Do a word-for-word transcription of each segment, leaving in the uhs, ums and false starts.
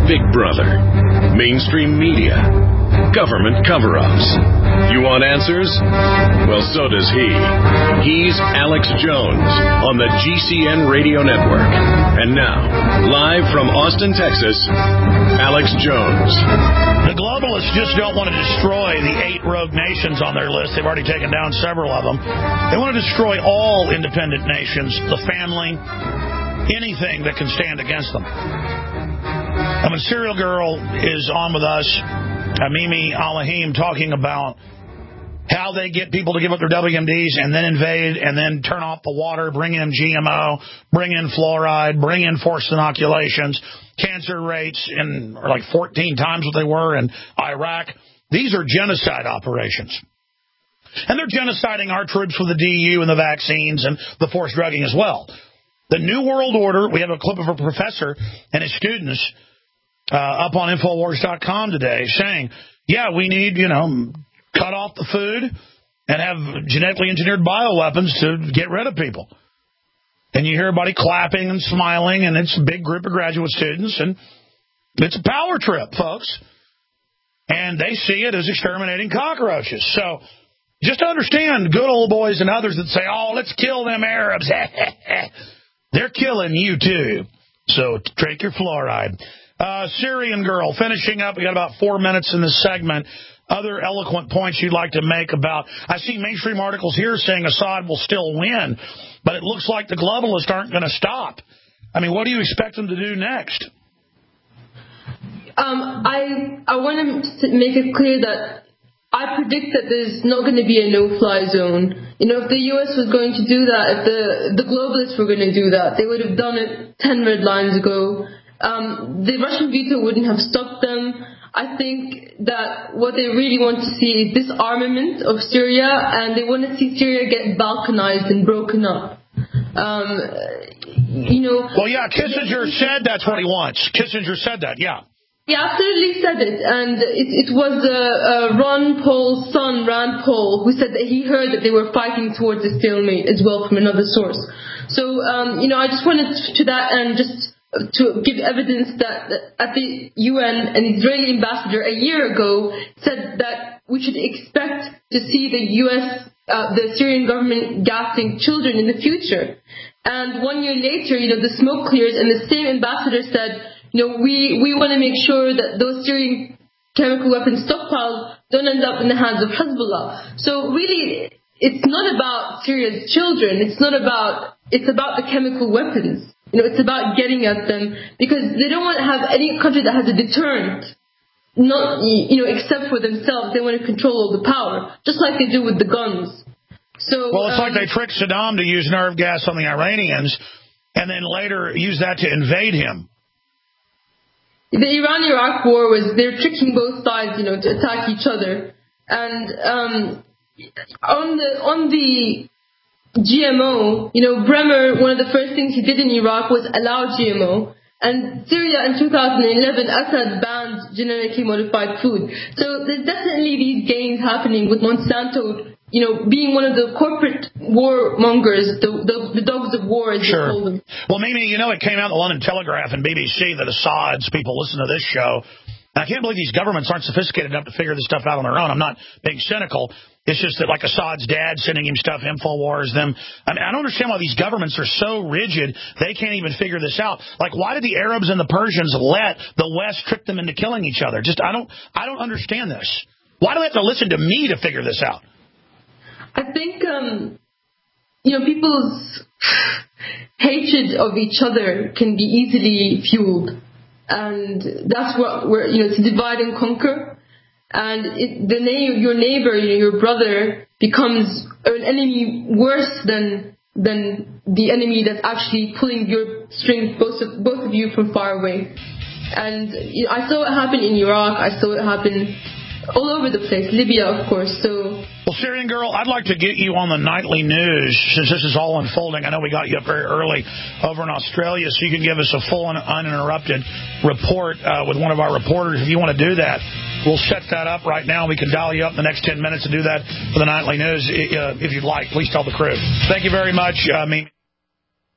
Big Brother, mainstream media, government cover-ups. You want answers? Well, so does he. He's Alex Jones on the G C N Radio Network. And now, live from Austin, Texas, Alex Jones. The globalists just don't want to destroy the eight rogue nations on their list. They've already taken down several of them. They want to destroy all independent nations, the family, anything that can stand against them. And when Serial Girl is on with us, Mimi Alahim, talking about how they get people to give up their W M Ds and then invade and then turn off the water, bring in G M O, bring in fluoride, bring in forced inoculations, cancer rates in are like fourteen times what they were in Iraq. These are genocide operations. And they're genociding our troops with the D U and the vaccines and the forced drugging as well. The New World Order, we have a clip of a professor and his students uh, up on Infowars dot com today saying, yeah, we need, you know, cut off the food and have genetically engineered bioweapons to get rid of people. And you hear everybody clapping and smiling, and it's a big group of graduate students, and it's a power trip, folks. And they see it as exterminating cockroaches. So just understand, good old boys and others that say, oh, let's kill them Arabs. They're killing you, too. So take your fluoride. Uh, Syrian Girl, finishing up. We got about four minutes in this segment. Other eloquent points you'd like to make about, I see mainstream articles here saying Assad will still win, but it looks like the globalists aren't going to stop. I mean, what do you expect them to do next? Um, I I want to make it clear that I predict that there's not going to be a no-fly zone. You know, if the U S was going to do that, if the, the globalists were going to do that, they would have done it ten red lines ago. Um, the Russian veto wouldn't have stopped them. I think that what they really want to see is disarmament of Syria, and they want to see Syria get balkanized and broken up. Um, you know. Well, yeah, Kissinger said that's what he wants. Kissinger said that, yeah. He absolutely said it, and it, it was uh, uh, Ron Paul's son, Rand Paul, who said that he heard that they were fighting towards a stalemate as well from another source. So, um, you know, I just wanted to that end just to give evidence that at the U N, an Israeli ambassador a year ago said that we should expect to see the U S, uh, the Syrian government gassing children in the future. And one year later, you know, the smoke clears, and the same ambassador said, you know, we, we want to make sure that those Syrian chemical weapons stockpiles don't end up in the hands of Hezbollah. So really, it's not about Syria's children. It's not about, it's about the chemical weapons. You know, it's about getting at them, because they don't want to have any country that has a deterrent, not, you know, except for themselves. They want to control all the power, just like they do with the guns. So, well, it's um, like they tricked Saddam to use nerve gas on the Iranians and then later use that to invade him. The Iran-Iraq war was, they're tricking both sides, you know, to attack each other. And um, on the on the G M O, you know, Bremer, one of the first things he did in Iraq was allow G M O. And Syria in two thousand eleven, Assad banned genetically modified food. So there's definitely these gains happening with Monsanto, you know, being one of the corporate warmongers, the, the, the dogs of war, as sure. they call them. Well, Mimi, you know, it came out in the London Telegraph and B B C that Assad's people listen to this show. And I can't believe these governments aren't sophisticated enough to figure this stuff out on their own. I'm not being cynical. It's just that, like, Assad's dad sending him stuff, InfoWars, them. I mean, I don't understand why these governments are so rigid they can't even figure this out. Like, why did the Arabs and the Persians let the West trick them into killing each other? Just, I don't, I don't understand this. Why do they have to listen to me to figure this out? I think, um, you know, people's hatred of each other can be easily fueled. And that's what we're, you know, to divide and conquer. And it, the na- your neighbor, you know, your brother, becomes an enemy worse than than the enemy that's actually pulling your strings, both of, both of you, from far away. And you know, I saw it happen in Iraq. I saw it happen all over the place. Libya, of course. So. Well, Syrian Girl, I'd like to get you on the nightly news since this is all unfolding. I know we got you up very early over in Australia, so you can give us a full and uninterrupted report uh, with one of our reporters. If you want to do that, we'll set that up right now. We can dial you up in the next ten minutes to do that for the nightly news uh, if you'd like. Please tell the crew. Thank you very much, uh, Mimi.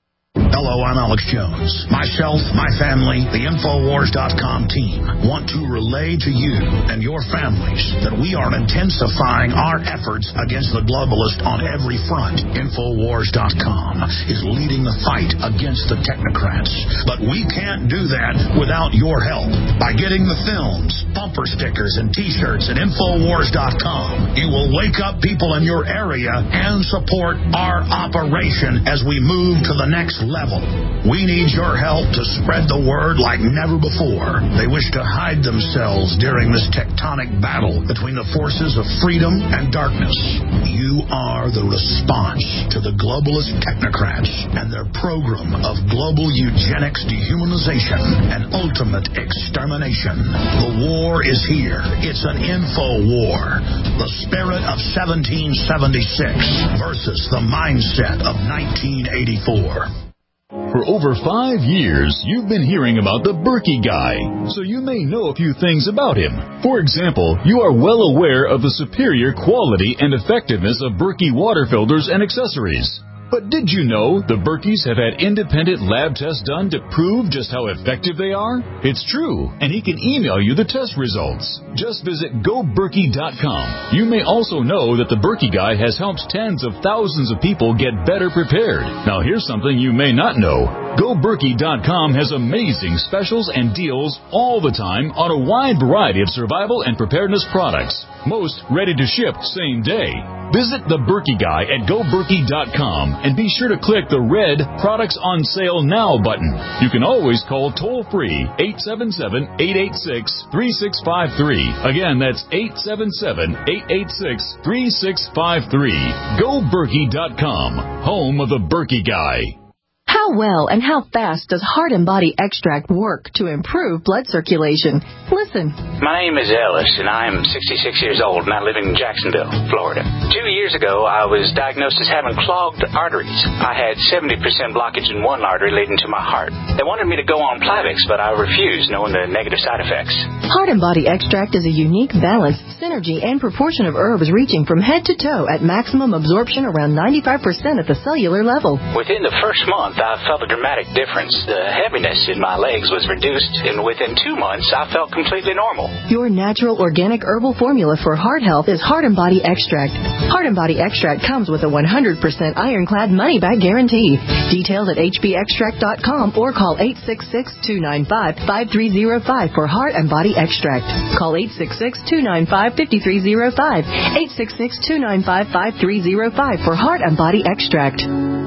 Hello, I'm Alex Jones. Myself, my family, the Infowars dot com team want to relay to you and your families that we are intensifying our efforts against the globalist on every front. Infowars dot com is leading the fight against the technocrats. But we can't do that without your help. By getting the films, bumper stickers, and T-shirts at Infowars dot com, you will wake up people in your area and support our operation as we move to the next level. We need your help to spread the word like never before. They wish to hide themselves during this tectonic battle between the forces of freedom and darkness. You are the response to the globalist technocrats and their program of global eugenics, dehumanization, and ultimate extermination. The war is here. It's an info war. The spirit of seventeen seventy-six versus the mindset of nineteen eighty-four. For over five years, you've been hearing about the Berkey Guy, so you may know a few things about him. For example, you are well aware of the superior quality and effectiveness of Berkey water filters and accessories. But did you know the Berkeys have had independent lab tests done to prove just how effective they are? It's true, and he can email you the test results. Just visit go berkey dot com. You may also know that the Berkey Guy has helped tens of thousands of people get better prepared. Now here's something you may not know. go berkey dot com has amazing specials and deals all the time on a wide variety of survival and preparedness products. Most ready to ship same day. Visit the Berkey Guy at go berkey dot com and be sure to click the red Products on Sale Now button. You can always call toll-free eight seven seven, eight eight six, three six five three. Again, that's eight seven seven, eight eight six, three six five three. go berkey dot com, home of the Berkey Guy. How well and how fast does Heart and Body Extract work to improve blood circulation? Listen. My name is Ellis, and I am sixty-six years old, and I live in Jacksonville, Florida. Two years ago, I was diagnosed as having clogged arteries. I had seventy percent blockage in one artery leading to my heart. They wanted me to go on Plavix, but I refused, knowing the negative side effects. Heart and Body Extract is a unique balance, synergy, and proportion of herbs reaching from head to toe at maximum absorption around ninety-five percent at the cellular level. Within the first month, I felt a dramatic difference. The heaviness in my legs was reduced, and within two months, I felt completely normal. Your natural organic herbal formula for heart health is Heart and Body Extract. Heart and Body Extract comes with a one hundred percent ironclad money-back guarantee. Details at h b extract dot com or call eight six six, two nine five, five three zero five for Heart and Body Extract. Call eight six six, two nine five, five three zero five, eight six six, two nine five, five three zero five for Heart and Body Extract.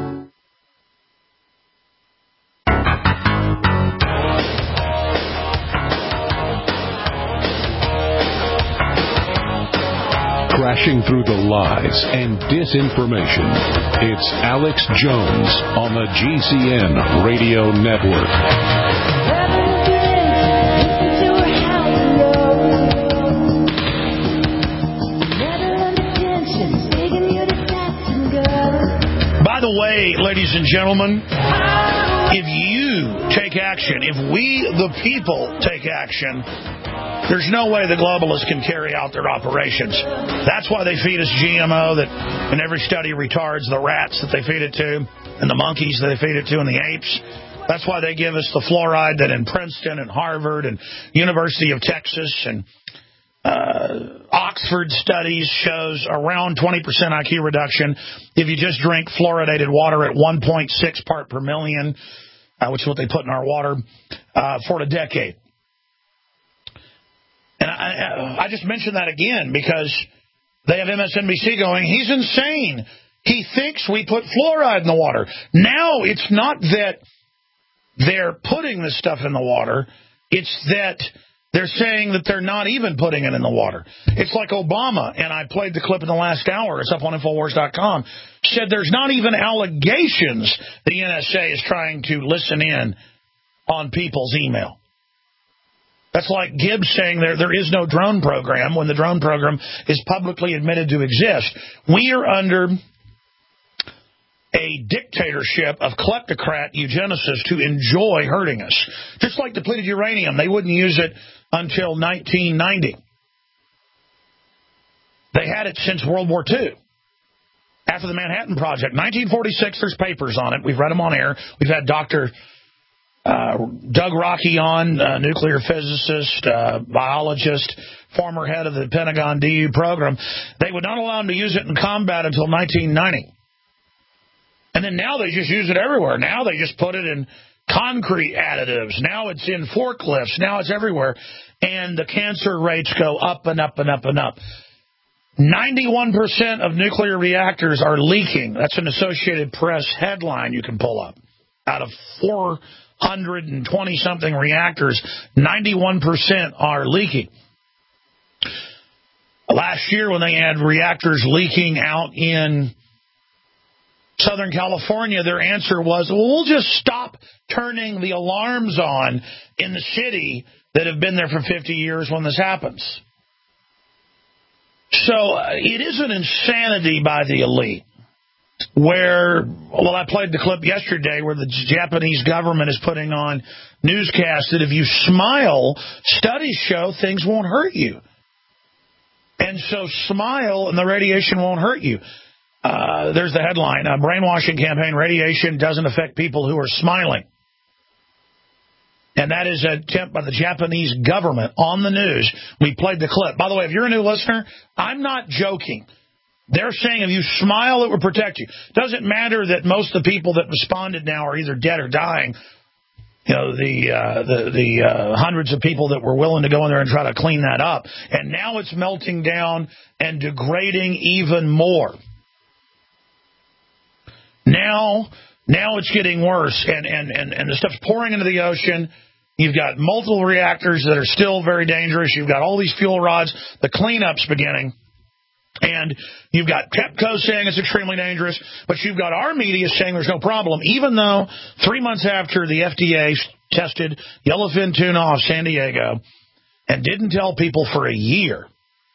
Crashing through the lies and disinformation. It's Alex Jones on the G C N Radio Network. By the way, ladies and gentlemen, if you take action, if we, the people, take action, there's no way the globalists can carry out their operations. That's why they feed us G M O that in every study retards the rats that they feed it to and the monkeys that they feed it to and the apes. That's why they give us the fluoride that in Princeton and Harvard and University of Texas and uh, Oxford studies shows around twenty percent I Q reduction if you just drink fluoridated water at one point six part per million, uh, which is what they put in our water, uh, for a decade. And I, I just mentioned that again because they have M S N B C going, he's insane. He thinks we put fluoride in the water. Now it's not that they're putting this stuff in the water. It's that they're saying that they're not even putting it in the water. It's like Obama, and I played the clip in the last hour, it's up on Infowars dot com, said there's not even allegations the N S A is trying to listen in on people's email. That's like Gibbs saying there there is no drone program when the drone program is publicly admitted to exist. We are under a dictatorship of kleptocrat eugenicists who enjoy hurting us. Just like depleted uranium, they wouldn't use it until nineteen ninety. They had it since World War Two. after the Manhattan Project. nineteen forty-six, there's papers on it. We've read them on air. We've had Doctor Uh, Doug Rockey on, uh, nuclear physicist, uh, biologist, former head of the Pentagon D U program. They would not allow them to use it in combat until nineteen ninety. And then now they just use it everywhere. Now they just put it in concrete additives. Now it's in forklifts. Now it's everywhere. And the cancer rates go up and up and up and up. ninety-one percent of nuclear reactors are leaking. That's an Associated Press headline you can pull up. Out of four hundred twenty-something reactors, ninety-one percent are leaking. Last year when they had reactors leaking out in Southern California, their answer was, well, we'll just stop turning the alarms on in the city that have been there for fifty years when this happens. So uh, it is an insanity by the elite. Where, well, I played the clip yesterday where the Japanese government is putting on newscasts that if you smile, studies show things won't hurt you. And so smile and the radiation won't hurt you. Uh, there's the headline, a brainwashing campaign, radiation doesn't affect people who are smiling. And that is an attempt by the Japanese government on the news. We played the clip. By the way, if you're a new listener, I'm not joking. They're saying if you smile, it will protect you. Doesn't matter that most of the people that responded now are either dead or dying. You know, the uh, the, the uh, hundreds of people that were willing to go in there and try to clean that up. And now it's melting down and degrading even more. Now, now it's getting worse, and, and, and, and the stuff's pouring into the ocean. You've got multiple reactors that are still very dangerous. You've got all these fuel rods. The cleanup's beginning. And you've got TEPCO saying it's extremely dangerous, but you've got our media saying there's no problem, even though three months after the F D A tested yellowfin tuna off San Diego and didn't tell people for a year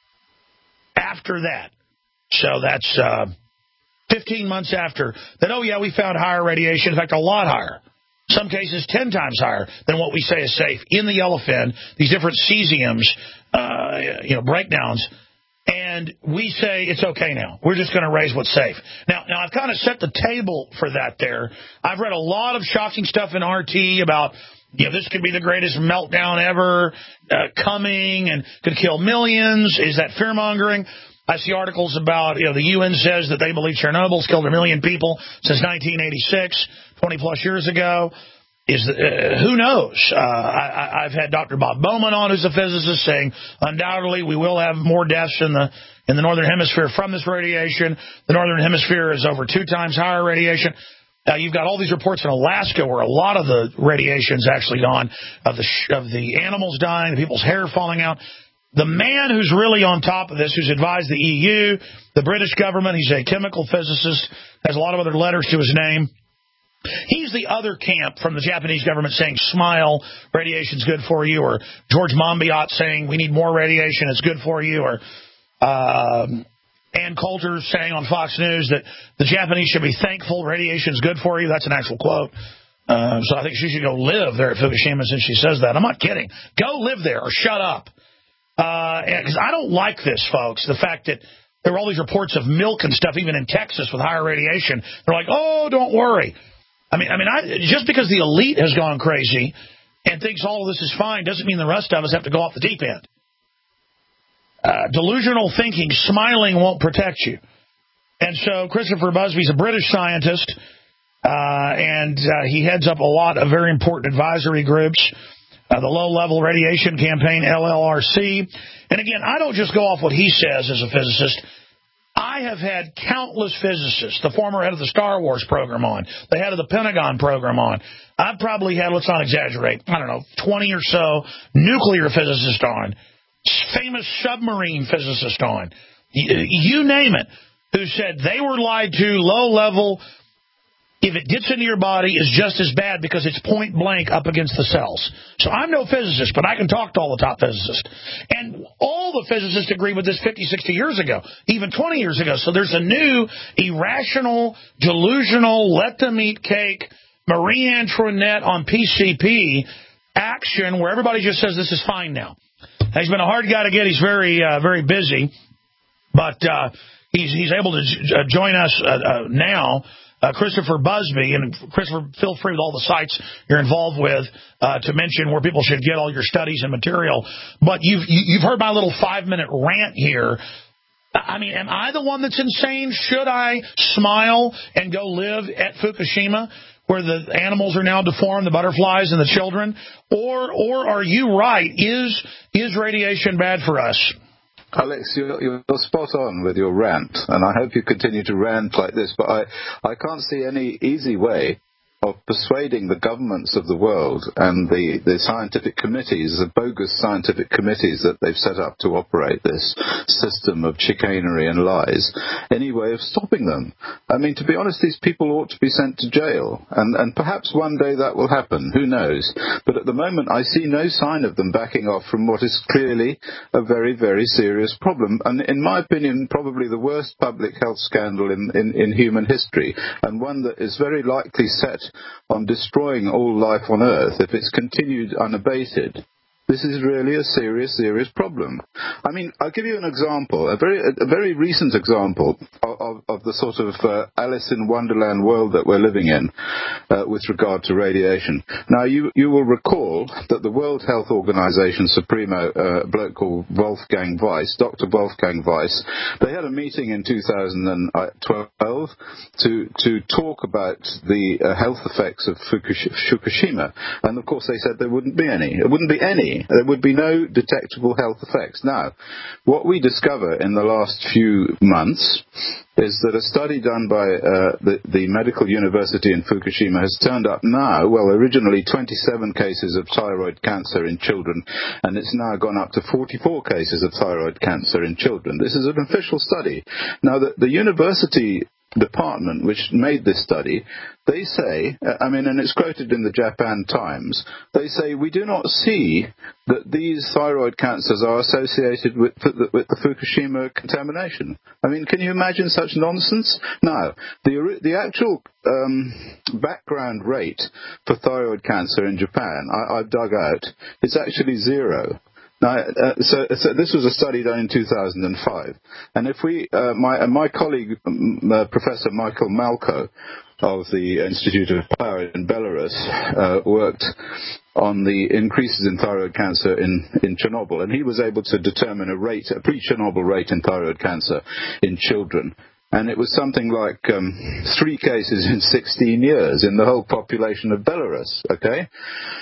after that. So that's uh, fifteen months after that, oh, yeah, we found higher radiation, in fact, a lot higher. Some cases ten times higher than what we say is safe in the yellowfin, these different cesiums, uh, you know, breakdowns. And we say it's okay now. We're just going to raise what's safe. Now, now I've kind of set the table for that there. I've read a lot of shocking stuff in R T about, you know, this could be the greatest meltdown ever uh, coming and could kill millions. Is that fear-mongering? I see articles about, you know, the U N says that they believe Chernobyl's killed a million people since nineteen eighty-six, twenty-plus years ago. Is uh, who knows? Uh, I, I've had Doctor Bob Bowman on, who's a physicist, saying undoubtedly we will have more deaths in the in the northern hemisphere from this radiation. The northern hemisphere is over two times higher radiation. Uh, you've got all these reports in Alaska where a lot of the radiation's actually gone, of the sh- of the animals dying, the people's hair falling out. The man who's really on top of this, who's advised the E U, the British government, he's a chemical physicist, has a lot of other letters to his name. He's the other camp from the Japanese government saying, smile, radiation's good for you, or George Monbiot saying we need more radiation, it's good for you, or um, Ann Coulter saying on Fox News that the Japanese should be thankful radiation's good for you. That's an actual quote. Uh, so I think she should go live there at Fukushima since she says that. I'm not kidding. Go live there or shut up. Because uh, I don't like this, folks, the fact that there were all these reports of milk and stuff, even in Texas with higher radiation. They're like, oh, don't worry. I mean, I mean, I, just because the elite has gone crazy and thinks all of this is fine doesn't mean the rest of us have to go off the deep end. Uh, delusional thinking, smiling won't protect you. And so Christopher Busby's a British scientist, uh, and uh, he heads up a lot of very important advisory groups, uh, the Low-Level Radiation Campaign, L L R C. And again, I don't just go off what he says as a physicist. I have had countless physicists, the former head of the Star Wars program on, the head of the Pentagon program on. I've probably had, let's not exaggerate, I don't know, twenty or so nuclear physicists on, famous submarine physicists on, you name it, who said they were lied to, low level. If it gets into your body, is just as bad because it's point blank up against the cells. So I'm no physicist, but I can talk to all the top physicists. And all the physicists agree with this fifty, sixty years ago, even twenty years ago. So there's a new irrational, delusional, let them eat cake, Marie Antoinette on P C P action where everybody just says this is fine now. He's been a hard guy to get. He's very, uh, very busy. But uh, he's he's able to j- join us uh, uh, now. Uh, Christopher Busby, and Christopher, feel free with all the sites you're involved with uh, to mention where people should get all your studies and material. But you've you've heard my little five minute rant here. I mean, am I the one that's insane? Should I smile and go live at Fukushima, where the animals are now deformed, the butterflies and the children, or or are you right? Is is radiation bad for us? Alex, you're, you're spot on with your rant, and I hope you continue to rant like this, but I, I can't see any easy way of persuading the governments of the world and the, the scientific committees, the bogus scientific committees that they've set up to operate this system of chicanery and lies, any way of stopping them. I mean, to be honest, these people ought to be sent to jail, and, and perhaps one day that will happen, who knows. But at the moment, I see no sign of them backing off from what is clearly a very, very serious problem, and in my opinion, probably the worst public health scandal in, in, in human history, and one that is very likely set on destroying all life on Earth if it's continued unabated. This is really a serious, serious problem. I mean, I'll give you an example, a very a very recent example of, of, of the sort of uh, Alice in Wonderland world that we're living in uh, with regard to radiation. Now, you, you will recall that the World Health Organization Supremo, uh, a bloke called Wolfgang Weiss, Doctor Wolfgang Weiss, they had a meeting in two thousand twelve to, to talk about the uh, health effects of Fukushima. And, of course, they said there wouldn't be any. There wouldn't be any. There would be no detectable health effects. Now, what we discover in the last few months is that a study done by uh, the, the Medical University in Fukushima has turned up now, well, originally twenty-seven cases of thyroid cancer in children, and it's now gone up to forty-four cases of thyroid cancer in children. This is an official study. Now, the, the university department which made this study, they say, I mean, and it's quoted in the Japan Times, they say, we do not see that these thyroid cancers are associated with, with the Fukushima contamination. I mean, can you imagine such nonsense? Now, the, the actual um, background rate for thyroid cancer in Japan, I, I've dug out, it's actually zero. Now, uh, so, so this was a study done in two thousand five, and if we, uh, my uh, my colleague, um, uh, Professor Michael Malko of the Institute of Power in Belarus, uh, worked on the increases in thyroid cancer in, in Chernobyl, and he was able to determine a rate, a pre-Chernobyl rate in thyroid cancer in children. And it was something like um, three cases in sixteen years in the whole population of Belarus, okay?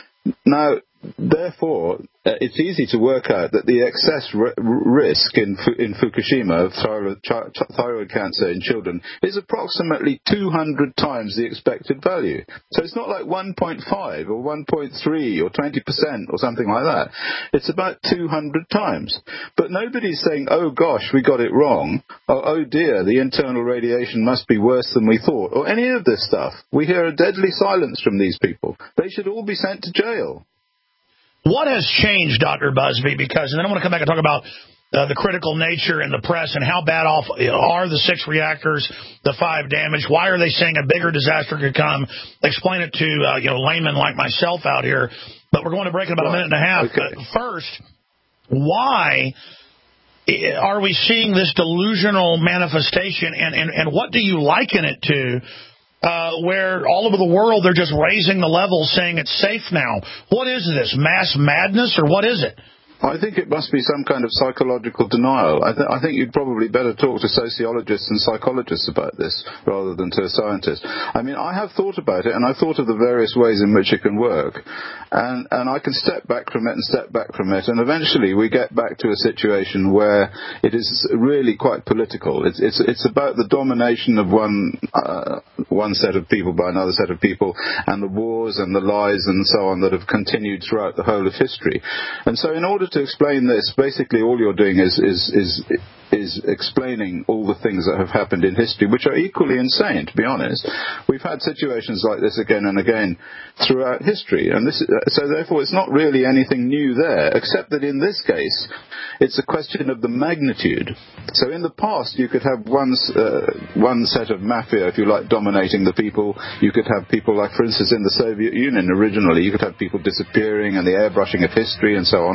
Now, therefore, uh, it's easy to work out that the excess r- risk in, Fu- in Fukushima of thyroid, ch- thyroid cancer in children is approximately two hundred times the expected value. So it's not like one point five or one point three or twenty percent or something like that. It's about two hundred times. But nobody's saying, oh gosh, we got it wrong, or oh dear, the internal radiation must be worse than we thought, or any of this stuff. We hear a deadly silence from these people. They should all be sent to jail. What has changed, Doctor Busby? Because, and then I want to come back and talk about uh, the critical nature in the press and how bad off are the six reactors, the five damaged. Why are they saying a bigger disaster could come? Explain it to uh, you know laymen like myself out here. But we're going to break in about right. a minute and a half. Okay. Uh, first, why are we seeing this delusional manifestation, and, and, and what do you liken it to? Uh, where all over the world they're just raising the level, saying it's safe now. What is this, mass madness, or what is it? I think it must be some kind of psychological denial. I, th- I think you'd probably better talk to sociologists and psychologists about this rather than to a scientist. I mean, I have thought about it, and I've thought of the various ways in which it can work. And, and I can step back from it and step back from it, and eventually we get back to a situation where it is really quite political. It's, it's, it's about the domination of one, uh, one set of people by another set of people, and the wars and the lies and so on that have continued throughout the whole of history. And so in order to explain this, basically all you're doing is is is is explaining all the things that have happened in history, which are equally insane, to be honest. We've had situations like this again and again throughout history, and this, so therefore it's not really anything new there, except that in this case it's a question of the magnitude. So in the past you could have one, uh, one set of mafia, if you like, dominating the people. You could have people like, for instance, in the Soviet Union originally, you could have people disappearing and the airbrushing of history and so on. And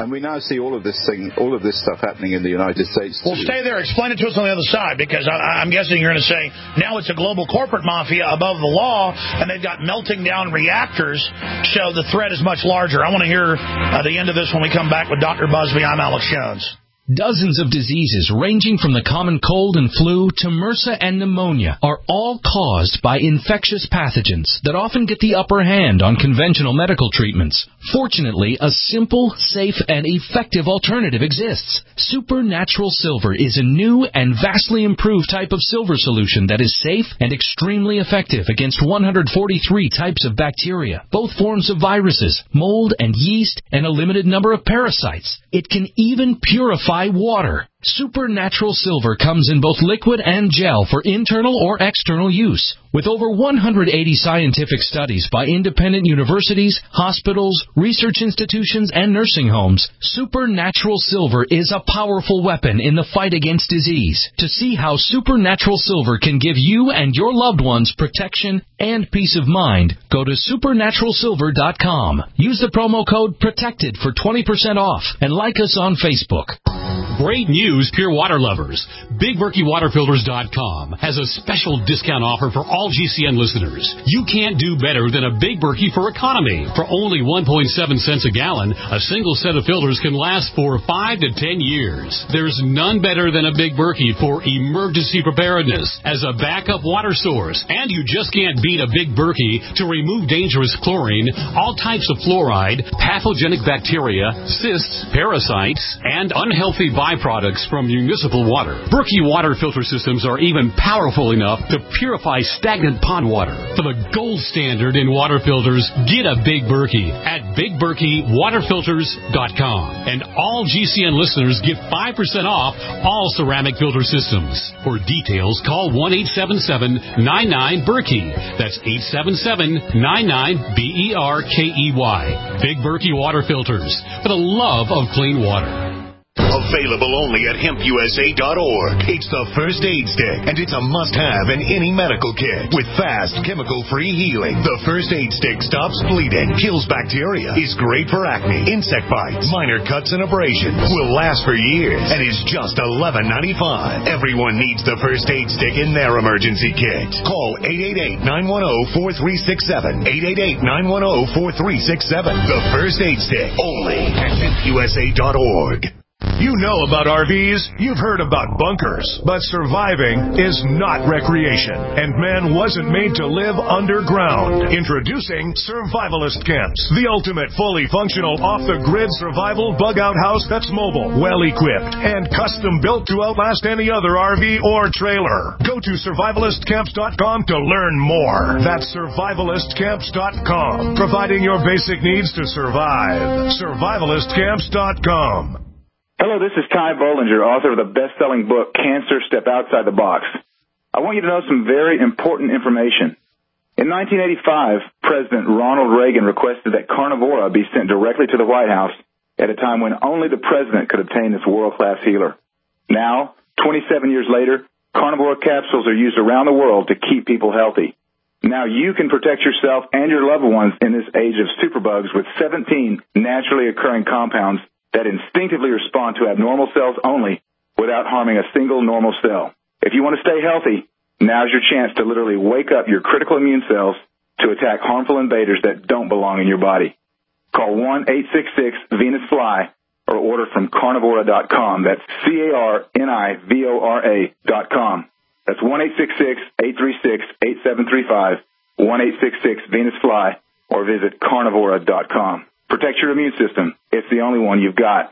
And we now see all of this thing, all of this stuff happening in the United States. Well, stay there. Explain it to us on the other side, because I, I'm guessing you're going to say now it's a global corporate mafia above the law, and they've got melting down reactors, so the threat is much larger. I want to hear uh, the end of this when we come back with Doctor Busby. I'm Alex Jones. Dozens of diseases ranging from the common cold and flu to MRSA and pneumonia are all caused by infectious pathogens that often get the upper hand on conventional medical treatments. Fortunately, a simple, safe, and effective alternative exists. Supernatural Silver is a new and vastly improved type of silver solution that is safe and extremely effective against one hundred forty-three types of bacteria, both forms of viruses, mold and yeast, and a limited number of parasites. It can even purify water. Supernatural Silver comes in both liquid and gel for internal or external use. With over one hundred eighty scientific studies by independent universities, hospitals, research institutions, and nursing homes, Supernatural Silver is a powerful weapon in the fight against disease. To see how Supernatural Silver can give you and your loved ones protection and peace of mind, go to supernatural silver dot com. Use the promo code PROTECTED for twenty percent off and like us on Facebook. Great news, pure water lovers. Big Berkey Water Filters dot com has a special discount offer for all G C N listeners. You can't do better than a Big Berkey for economy. For only one point seven cents a gallon, a single set of filters can last for five to ten years. There's none better than a Big Berkey for emergency preparedness as a backup water source. And you just can't beat a Big Berkey to remove dangerous chlorine, all types of fluoride, pathogenic bacteria, cysts, parasites, and unhealthy byproducts from municipal water. Berkey water filter systems are even powerful enough to purify stagnant pond water. For the gold standard in water filters, get a Big Berkey at Big Berkey Water Filters dot com. And all G C N listeners get five percent off all ceramic filter systems. For details, call one eight seven seven nine nine Berkey. That's eight seven seven nine nine B E R K E Y. Big Berkey Water Filters, for the love of clean water. Available only at hemp U S A dot org. It's the First Aid Stick, and it's a must-have in any medical kit. With fast, chemical-free healing, the First Aid Stick stops bleeding, kills bacteria, is great for acne, insect bites, minor cuts and abrasions, will last for years, and is just eleven ninety-five. Everyone needs the First Aid Stick in their emergency kit. Call eight eight eight, nine one zero, four three six seven. eight eight eight, nine one zero, four three six seven. The First Aid Stick, only at hemp U S A dot org. You know about R Vs, you've heard about bunkers, but surviving is not recreation, and man wasn't made to live underground. Introducing Survivalist Camps, the ultimate fully functional off-the-grid survival bug-out house that's mobile, well-equipped, and custom-built to outlast any other R V or trailer. Go to survivalist camps dot com to learn more. That's survivalist camps dot com, providing your basic needs to survive. survivalist camps dot com. Hello, this is Ty Bollinger, author of the best-selling book, Cancer, Step Outside the Box. I want you to know some very important information. In nineteen eighty-five, President Ronald Reagan requested that Carnivora be sent directly to the White House at a time when only the president could obtain this world-class healer. Now, twenty-seven years later, Carnivora capsules are used around the world to keep people healthy. Now you can protect yourself and your loved ones in this age of superbugs with seventeen naturally occurring compounds that instinctively respond to abnormal cells only without harming a single normal cell. If you want to stay healthy, now's your chance to literally wake up your critical immune cells to attack harmful invaders that don't belong in your body. Call one eight six six Venus Fly or order from carnivora dot com. That's C A R N I V O R A dot com. That's one eight six six, eight three six, eight seven three five, one eight six six Venus Fly, or visit carnivora dot com. Protect your immune system. It's the only one you've got.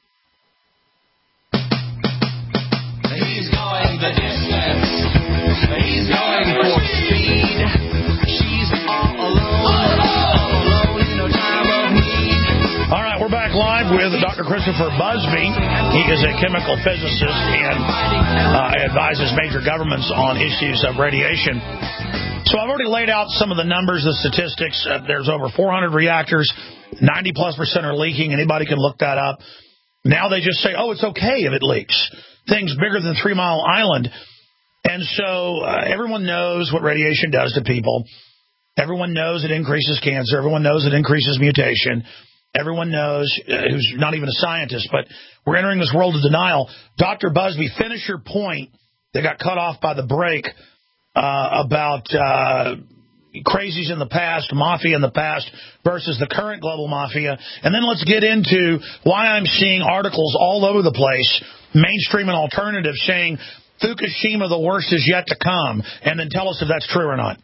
He's going the distance. He's going for speed. She's all alone. All alone in no time of need. All right, we're back live with Doctor Christopher Busby. He is a chemical physicist and uh, advises major governments on issues of radiation. So I've already laid out some of the numbers, the statistics. Uh, there's over four hundred reactors. ninety plus percent are leaking. Anybody can look that up. Now they just say, oh, it's okay if it leaks. Things bigger than Three Mile Island. And so uh, everyone knows what radiation does to people. Everyone knows it increases cancer. Everyone knows it increases mutation. everyone knows, uh, who's not even a scientist, but we're entering this world of denial. Doctor Busby, finish your point that got cut off by the break uh, about uh, crazies in the past, mafia in the past versus the current global mafia. And then let's get into why I'm seeing articles all over the place, mainstream and alternative, saying Fukushima, the worst is yet to come. And then tell us if that's true or not.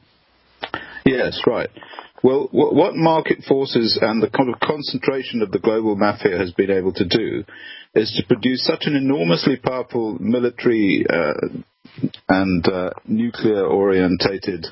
Yes, right. Well, what market forces and the kind of concentration of the global mafia has been able to do is to produce such an enormously powerful military uh, and uh, nuclear-orientated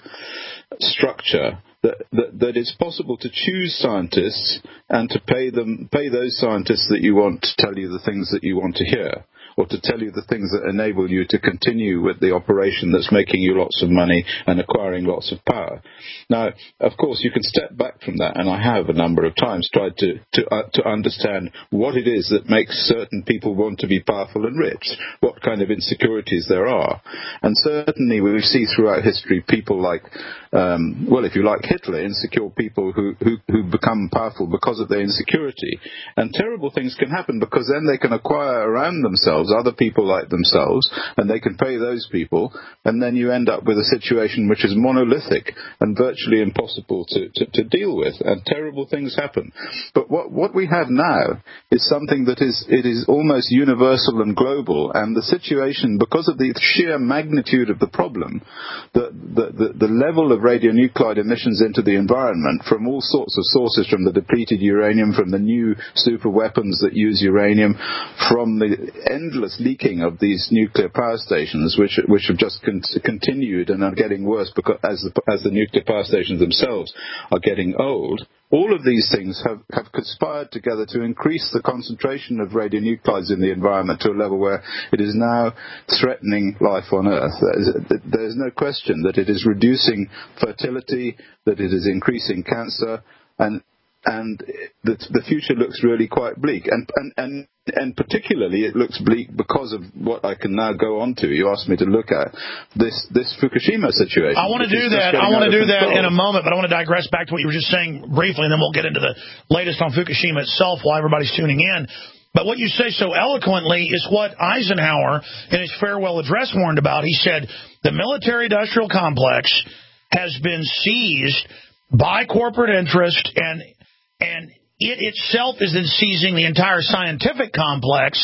structure that, that that it's possible to choose scientists and to pay them pay those scientists that you want to tell you the things that you want to hear, or to tell you the things that enable you to continue with the operation that's making you lots of money and acquiring lots of power. Now, of course, you can step back from that, and I have a number of times tried to to, uh, to understand what it is that makes certain people want to be powerful and rich, what kind of insecurities there are. And certainly we see throughout history people like, um, well, if you like, Hitler, insecure people who, who, who become powerful because of their insecurity. And terrible things can happen because then they can acquire around themselves other people like themselves, and they can pay those people, and then you end up with a situation which is monolithic and virtually impossible to, to, to deal with, and terrible things happen. But what, what we have now is something that is it is almost universal and global, and the situation, because of the sheer magnitude of the problem, the, the, the, the level of radionuclide emissions into the environment from all sorts of sources, from the depleted uranium, from the new super weapons that use uranium, from the endless leaking of these nuclear power stations, which which have just con- continued and are getting worse because as the, as the nuclear power stations themselves are getting old. All of these things have, have conspired together to increase the concentration of radionuclides in the environment to a level where it is now threatening life on Earth. There is, there is no question that it is reducing fertility, that it is increasing cancer, and and the, the future looks really quite bleak. And, and, and And particularly it looks bleak because of what I can now go on to. You asked me to look at this this Fukushima situation. I want to do that. I want to do that in a moment, but I want to digress back to what you were just saying briefly, and then we'll get into the latest on Fukushima itself while everybody's tuning in. But what you say so eloquently is what Eisenhower, in his farewell address, warned about. He said, the military-industrial complex has been seized by corporate interest, and and it itself is then seizing the entire scientific complex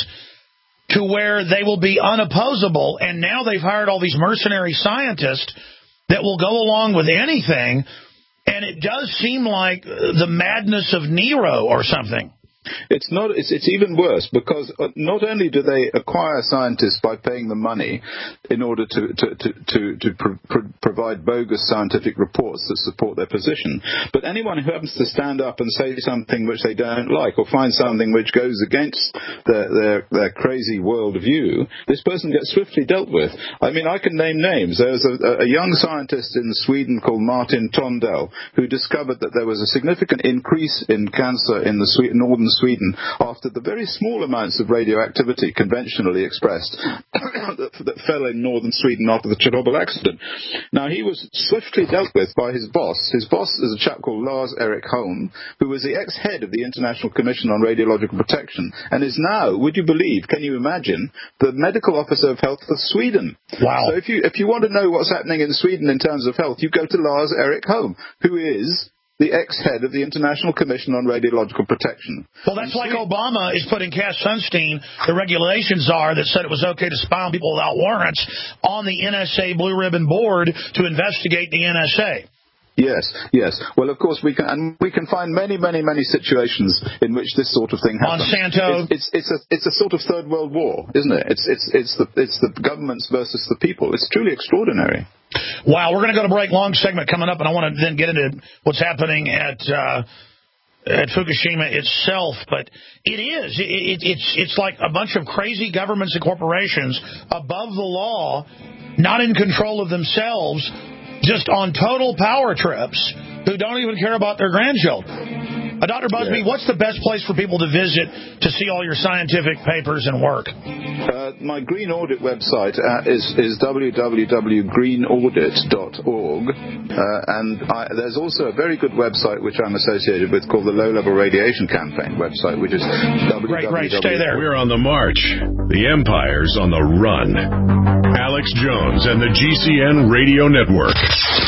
to where they will be unopposable. And now they've hired all these mercenary scientists that will go along with anything. And it does seem like the madness of Nero or something. It's not. It's, it's even worse, because not only do they acquire scientists by paying them money in order to to to to, to pro, pro, provide bogus scientific reports that support their position, but anyone who happens to stand up and say something which they don't like, or find something which goes against their their, their crazy worldview, this person gets swiftly dealt with. I mean, I can name names. There was a, a young scientist in Sweden called Martin Tondell who discovered that there was a significant increase in cancer in the Sweden, northern Sweden after the very small amounts of radioactivity conventionally expressed that, that fell in northern Sweden after the Chernobyl accident. Now, he was swiftly dealt with by his boss. His boss is a chap called Lars Erik Holm, who was the ex-head of the International Commission on Radiological Protection, and is now, would you believe, can you imagine, the medical officer of health for Sweden. Wow. So if you if you want to know what's happening in Sweden in terms of health, you go to Lars Erik Holm, who is the ex-head of the International Commission on Radiological Protection. Well, that's like Obama is putting Cass Sunstein, the regulations czar that said it was okay to spy on people without warrants, on the N S A Blue Ribbon Board to investigate the N S A. Yes, yes. Well, of course, we can, and we can find many, many, many situations in which this sort of thing happens. Monsanto. It's, it's, it's a, it's a sort of third world war, isn't it? It's, it's, it's the, it's the governments versus the people. It's truly extraordinary. Wow, we're going to go to break. Long segment coming up, and I want to then get into what's happening at uh, at Fukushima itself. But it is. It, it, it's it's like a bunch of crazy governments and corporations above the law, not in control of themselves, just on total power trips, who don't even care about their grandchildren. Uh, Doctor Busby, yeah. what's the best place for people to visit to see all your scientific papers and work? Uh, my Green Audit website uh, is, is w w w dot green audit dot org, uh, and I, there's also a very good website which I'm associated with called the Low Level Radiation Campaign website, which is w w w. Great, great. Stay there. We're on the march. The Empire's on the run. Alex Jones and the G C N Radio Network.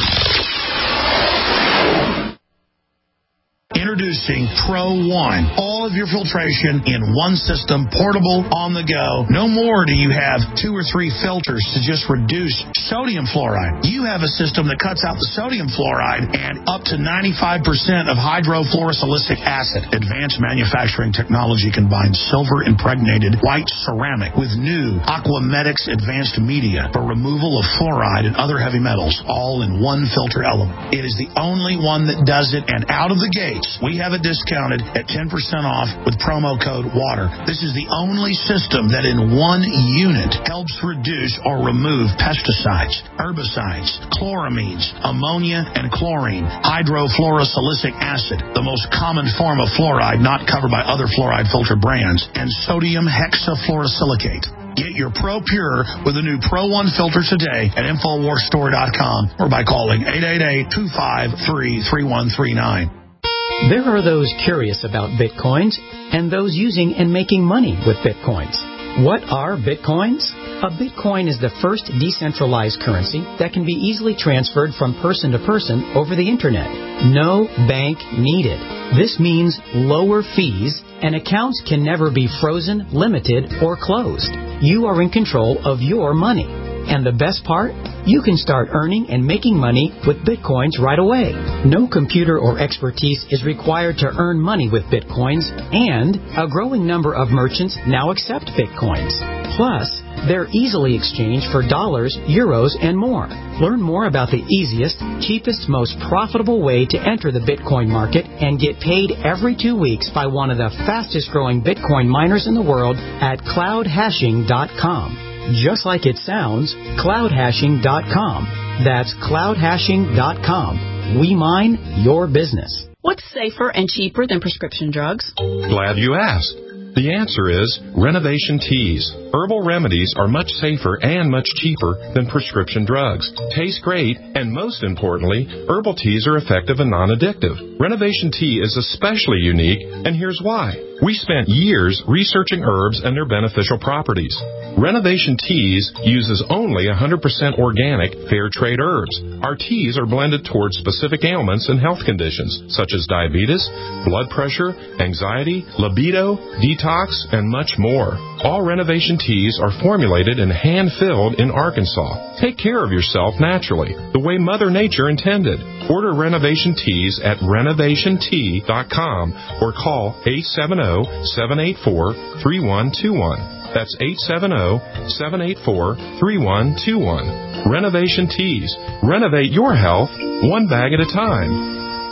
Introducing Pro One. All of your filtration in one system, portable, on the go. No more do you have two or three filters to just reduce sodium fluoride. You have a system that cuts out the sodium fluoride and up to ninety-five percent of hydrofluorosilicic acid. Advanced manufacturing technology combines silver-impregnated white ceramic with new Aquamedics advanced media for removal of fluoride and other heavy metals, all in one filter element. It is the only one that does it, and out of the gates, we have it discounted at ten percent off with promo code WATER. This is the only system that in one unit helps reduce or remove pesticides, herbicides, chloramines, ammonia, and chlorine, hydrofluorosilicic acid, the most common form of fluoride not covered by other fluoride filter brands, and sodium hexafluorosilicate. Get your Pro Pure with the new Pro One filter today at infowars store dot com or by calling eight eight eight, two five three, three one three nine. There are those curious about Bitcoins and those using and making money with Bitcoins. What are Bitcoins? A Bitcoin is the first decentralized currency that can be easily transferred from person to person over the Internet. No bank needed. This means lower fees, and accounts can never be frozen, limited, or closed. You are in control of your money. And the best part? You can start earning and making money with Bitcoins right away. No computer or expertise is required to earn money with Bitcoins, and a growing number of merchants now accept Bitcoins. Plus, they're easily exchanged for dollars, euros, and more. Learn more about the easiest, cheapest, most profitable way to enter the Bitcoin market and get paid every two weeks by one of the fastest growing Bitcoin miners in the world at cloud hashing dot com. Just like it sounds, cloud hashing dot com. That's cloud hashing dot com. We mine your business. What's safer and cheaper than prescription drugs? Glad you asked. The answer is Renovation Teas. Herbal remedies are much safer and much cheaper than prescription drugs. Taste great, and most importantly, herbal teas are effective and non-addictive. Renovation Tea is especially unique, and here's why. We spent years researching herbs and their beneficial properties. Renovation Teas uses only one hundred percent organic, fair trade herbs. Our teas are blended towards specific ailments and health conditions, such as diabetes, blood pressure, anxiety, libido, detox, and much more. All Renovation Teas are formulated and hand-filled in Arkansas. Take care of yourself naturally, the way Mother Nature intended. Order Renovation Teas at renovation tea dot com or call eight seven zero, seven eight four, three one two one. That's eight seven zero, seven eight four, three one two one. Renovation Teas. Renovate your health one bag at a time.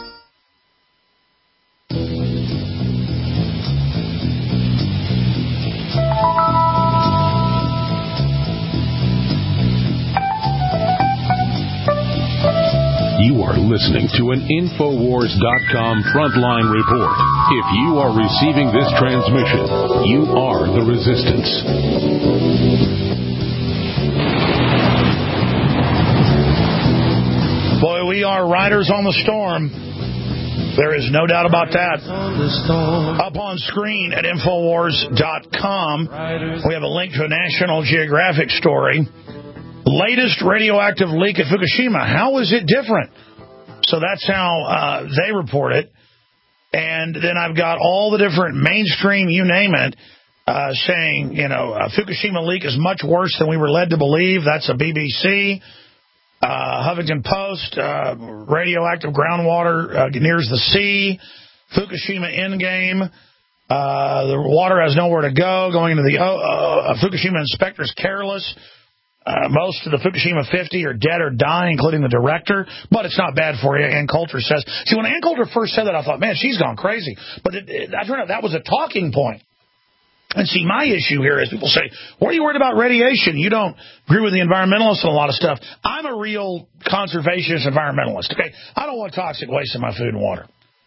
You are listening to an Infowars dot com frontline report. If you are receiving this transmission, you are the resistance. Boy, we are riders on the storm. There is no doubt about that. Up on screen at Infowars dot com, we have a link to a National Geographic story. Latest radioactive leak at Fukushima. How is it different? So that's how uh, they report it. And then I've got all the different mainstream, you name it, uh, saying, you know, uh, Fukushima leak is much worse than we were led to believe. That's a B B C. Uh, Huffington Post, uh, radioactive groundwater uh, nears the sea. Fukushima endgame. Uh, the water has nowhere to go. Going into the uh, uh, Fukushima inspectors careless. Uh, most of the Fukushima fifty are dead or dying, including the director, but it's not bad for you, Ann Coulter says. See, when Ann Coulter first said that, I thought, man, she's gone crazy. But it, it, I turned out that was a talking point. And see, my issue here is people say, what are you worried about radiation? You don't agree with the environmentalists on a lot of stuff. I'm a real conservationist environmentalist, okay? I don't want toxic waste in my food and water. I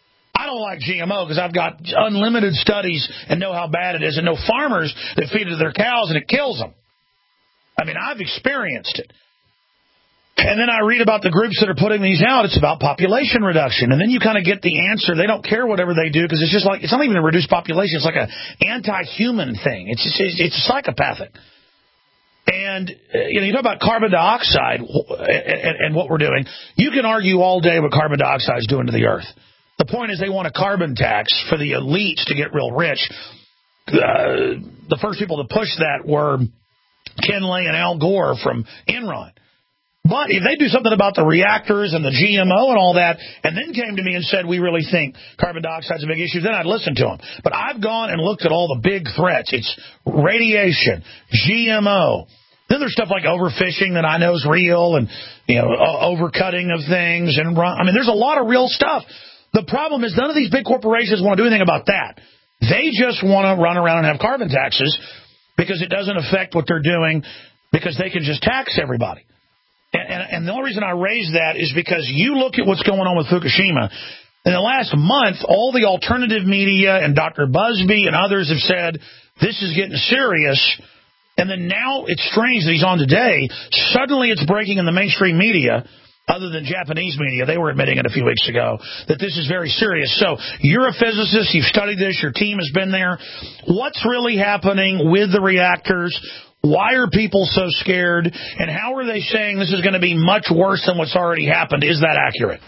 don't like G M O because I've got unlimited studies and know how bad it is, and know farmers that feed it to their cows and it kills them. I mean, I've experienced it. And then I read about the groups that are putting these out. It's about population reduction. And then you kind of get the answer. They don't care whatever they do because it's just like, it's not even a reduced population. It's like an anti-human thing. It's just, it's psychopathic. And, you know, you talk about carbon dioxide and, and what we're doing. You can argue all day what carbon dioxide is doing to the earth. The point is they want a carbon tax for the elites to get real rich. Uh, the first people to push that were Ken Lay and Al Gore from Enron. But if they do something about the reactors and the G M O and all that, and then came to me and said, we really think carbon dioxide is a big issue, then I'd listen to them. But I've gone and looked at all the big threats. It's radiation, G M O. Then there's stuff like overfishing that I know is real, and, you know, overcutting of things. And run, I mean, there's a lot of real stuff. The problem is none of these big corporations want to do anything about that. They just want to run around and have carbon taxes because it doesn't affect what they're doing because they can just tax everybody. And, and, and the only reason I raise that is because you look at what's going on with Fukushima. In the last month, all the alternative media and Doctor Busby and others have said, this is getting serious. And then now it's strange that he's on today. Suddenly it's breaking in the mainstream media, other than Japanese media. They were admitting it a few weeks ago, that this is very serious. So you're a physicist. You've studied this. Your team has been there. What's really happening with the reactors? Why are people so scared? And how are they saying this is going to be much worse than what's already happened? Is that accurate?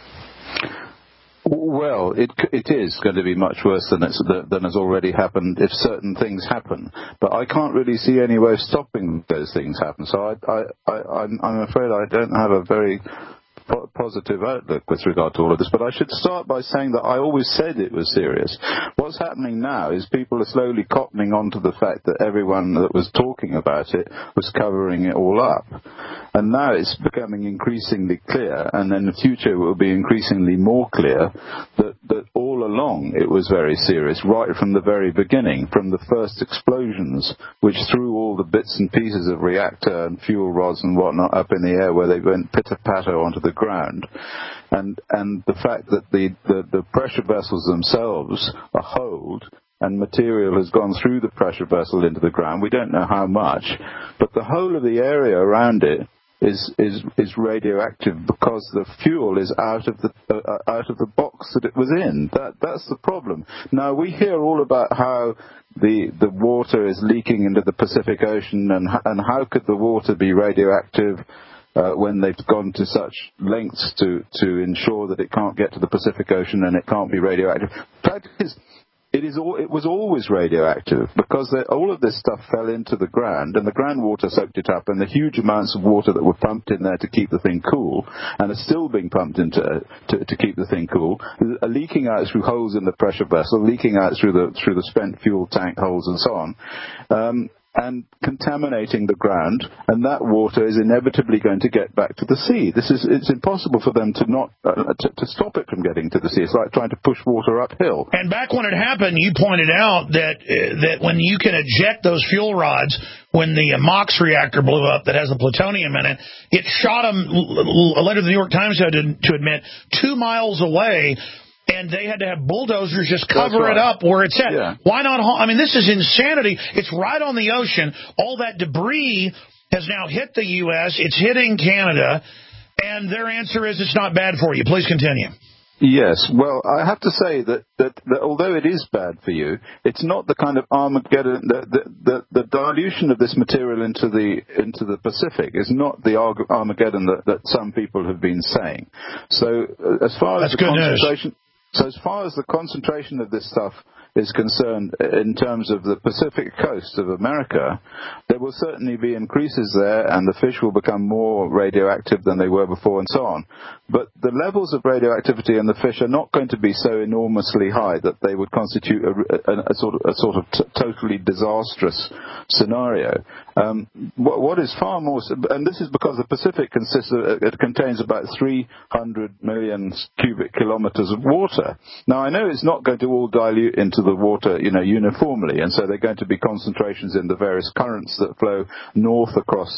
Well, it it is going to be much worse than it's, than has already happened if certain things happen. But I can't really see any way of stopping those things happen. So I, I, I, I'm, I'm afraid I don't have a very positive outlook with regard to all of this. But I should start by saying that I always said it was serious. What's happening now is people are slowly cottoning on to the fact that everyone that was talking about it was covering it all up. And now it's becoming increasingly clear, and in the future it will be increasingly more clear, that, that all along it was very serious, right from the very beginning, from the first explosions, which threw all the bits and pieces of reactor and fuel rods and whatnot up in the air where they went pitter-patter onto the ground, and and the fact that the, the, the pressure vessels themselves are holed and material has gone through the pressure vessel into the ground. We don't know how much, but the whole of the area around it is is is radioactive because the fuel is out of the uh, out of the box that it was in. That that's the problem. Now we hear all about how the the water is leaking into the Pacific Ocean, and and how could the water be radioactive Uh, when they've gone to such lengths to, to ensure that it can't get to the Pacific Ocean and it can't be radioactive. The fact is, it, is all, it was always radioactive because they, all of this stuff fell into the ground, and the groundwater soaked it up, and the huge amounts of water that were pumped in there to keep the thing cool and are still being pumped into to, to keep the thing cool, are leaking out through holes in the pressure vessel, leaking out through the through the spent fuel tank holes and so on. Um, and contaminating the ground, and that water is inevitably going to get back to the sea. This is, it's impossible for them to not, uh, to, to stop it from getting to the sea. It's like trying to push water uphill. And back when it happened, you pointed out that, uh, that when you can eject those fuel rods, when the uh, MOX reactor blew up that has the plutonium in it, it shot them, a letter the New York Times had to, to admit, two miles away. And they had to have bulldozers just cover right. it up where it's at. Yeah. Why not? I mean, this is insanity. It's right on the ocean. All that debris has now hit the U S. It's hitting Canada. And their answer is it's not bad for you. Please continue. Yes. Well, I have to say that, that, that although it is bad for you, it's not the kind of Armageddon, the, the, the, the dilution of this material into the into the Pacific is not the Armageddon that, that some people have been saying. So uh, as far as That's the good concentration... news. So as far as the concentration of this stuff is concerned in terms of the Pacific coast of America, there will certainly be increases there, and the fish will become more radioactive than they were before and so on. But the levels of radioactivity in the fish are not going to be so enormously high that they would constitute a, a, a sort of, a sort of t- totally disastrous scenario. Um, what, what is far more, and this is because the Pacific consists of, it contains about three hundred million cubic kilometers of water. Now, I know it's not going to all dilute into the water, you know, uniformly, and so there are going to be concentrations in the various currents that flow north across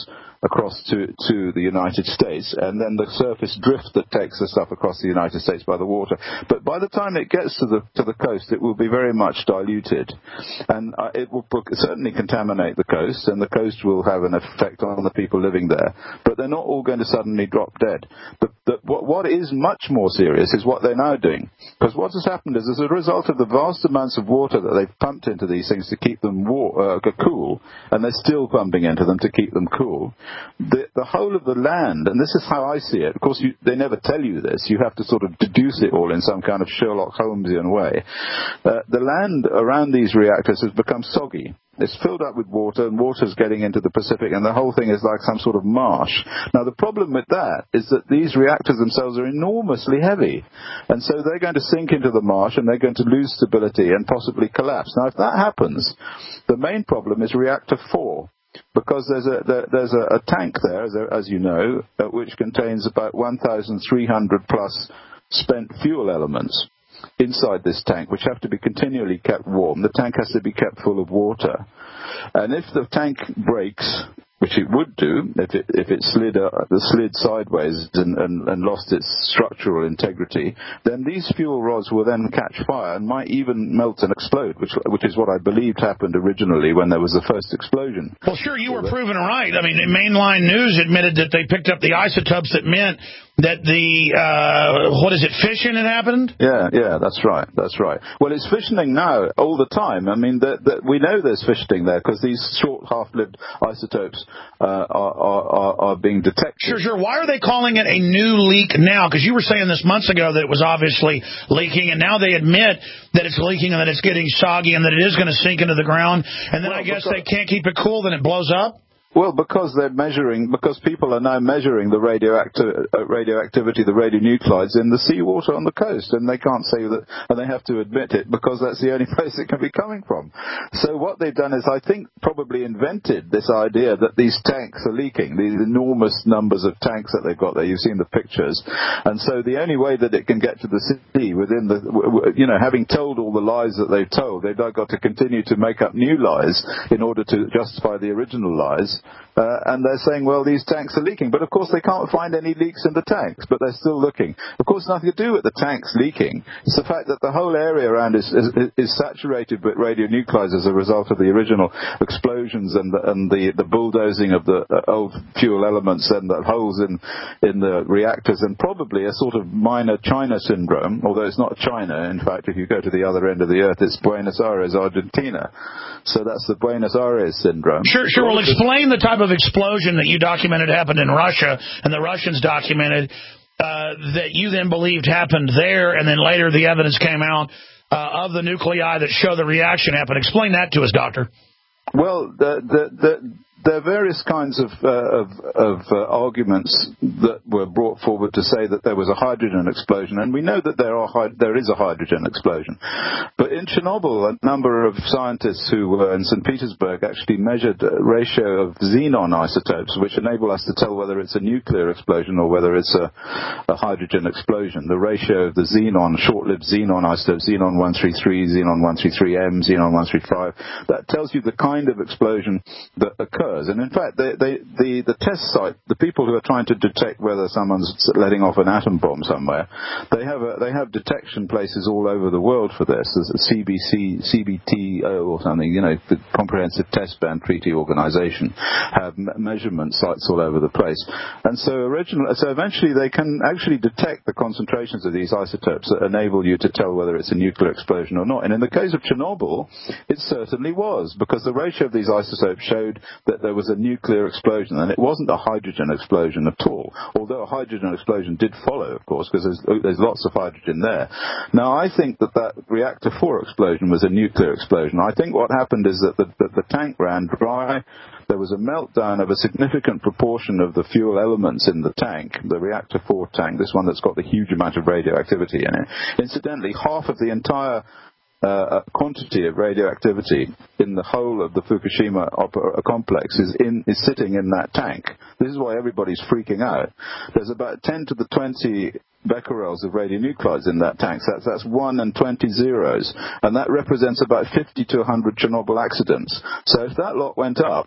across to, to the United States, and then the surface drift that takes the stuff across the United States by the water. But by the time it gets to the to the coast, it will be very much diluted, and uh, it will certainly contaminate the coast, and the coast will have an effect on the people living there. But they're not all going to suddenly drop dead. The, the, what, what is much more serious is what they're now doing, because what has happened is, as a result of the vast amounts of water that they've pumped into these things to keep them war, uh, cool, and they're still pumping into them to keep them cool, the, the whole of the land, and this is how I see it, of course you, they never tell you this, you have to sort of deduce it all in some kind of Sherlock Holmesian way, uh, the land around these reactors has become soggy. It's filled up with water, and water's getting into the Pacific, and the whole thing is like some sort of marsh. Now, the problem with that is that these reactors themselves are enormously heavy, and so they're going to sink into the marsh, and they're going to lose stability and possibly collapse. Now, if that happens, the main problem is reactor four, because there's a there, there's a, a tank there, as, as you know, uh, which contains about one thousand three hundred plus spent fuel elements inside this tank, which have to be continually kept warm. The tank has to be kept full of water. And if the tank breaks, which it would do if it if it slid uh, slid sideways and, and, and lost its structural integrity, then these fuel rods will then catch fire and might even melt and explode, which which is what I believed happened originally when there was the first explosion. Well, sure, you were proven right. I mean, mainline news admitted that they picked up the isotopes that meant that the, uh, what is it, fission had happened? Yeah, yeah, that's right, that's right. Well, it's fissioning now all the time. I mean, the, the, we know there's fissioning there because these short half-lived isotopes uh, are, are, are being detected. Sure, sure. Why are they calling it a new leak now? Because you were saying this months ago that it was obviously leaking, and now they admit that it's leaking and that it's getting soggy and that it is going to sink into the ground, and then well, I guess they can't keep it cool, then it blows up? Well, because they're measuring, because people are now measuring the radioacti- uh, radioactivity, the radionuclides in the seawater on the coast, and they can't say that, and they have to admit it because that's the only place it can be coming from. So what they've done is, I think, probably invented this idea that these tanks are leaking, these enormous numbers of tanks that they've got there. You've seen the pictures. And so the only way that it can get to the sea within the, you know, having told all the lies that they've told, they've got to continue to make up new lies in order to justify the original lies. Uh, and they're saying, well, these tanks are leaking. But, of course, they can't find any leaks in the tanks, but they're still looking. Of course, nothing to do with the tanks leaking. It's the fact that the whole area around is, is, is saturated with radionuclides as a result of the original explosions and the, and the, the bulldozing of the old fuel elements and the holes in, in the reactors, and probably a sort of minor China syndrome, although it's not China. In fact, if you go to the other end of the earth, it's Buenos Aires, Argentina. So that's the Buenos Aires syndrome. Sure, sure. Well, explain the type of explosion that you documented happened in Russia and the Russians documented uh, that you then believed happened there, and then later the evidence came out uh, of the nuclei that show the reaction happened. Explain that to us, Doctor. Well, the, the, the, there are various kinds of, uh, of, of uh, arguments that were brought forward to say that there was a hydrogen explosion, and we know that there are there is a hydrogen explosion. But in Chernobyl, a number of scientists who were in Saint Petersburg actually measured a ratio of xenon isotopes, which enable us to tell whether it's a nuclear explosion or whether it's a, a hydrogen explosion. The ratio of the xenon, short-lived xenon isotopes, xenon one thirty-three, xenon one thirty-three M, xenon one thirty-five, that tells you the kind of explosion that occurs. And in fact, they, they, the, the test site, the people who are trying to detect whether someone's letting off an atom bomb somewhere, they have a, they have detection places all over the world for this. There's a C B C, C B T O or something, you know, the Comprehensive Test Ban Treaty Organization, have me- measurement sites all over the place. And so, original, so eventually they can actually detect the concentrations of these isotopes that enable you to tell whether it's a nuclear explosion or not. And in the case of Chernobyl, it certainly was, because the ratio of these isotopes showed that there was a nuclear explosion, and it wasn't a hydrogen explosion at all, although a hydrogen explosion did follow, of course, because there's, there's lots of hydrogen there. Now, I think that that reactor four explosion was a nuclear explosion. I think what happened is that the, that the tank ran dry. There was a meltdown of a significant proportion of the fuel elements in the tank, the reactor four tank, this one that's got the huge amount of radioactivity in it. Incidentally, half of the entire Uh, a quantity of radioactivity in the whole of the Fukushima op- complex is in is sitting in that tank. This is why everybody's freaking out. There's about ten to the twenty becquerels of radionuclides in that tank. So that's, that's one and twenty zeros, and that represents about fifty to one hundred Chernobyl accidents. So if that lot went up,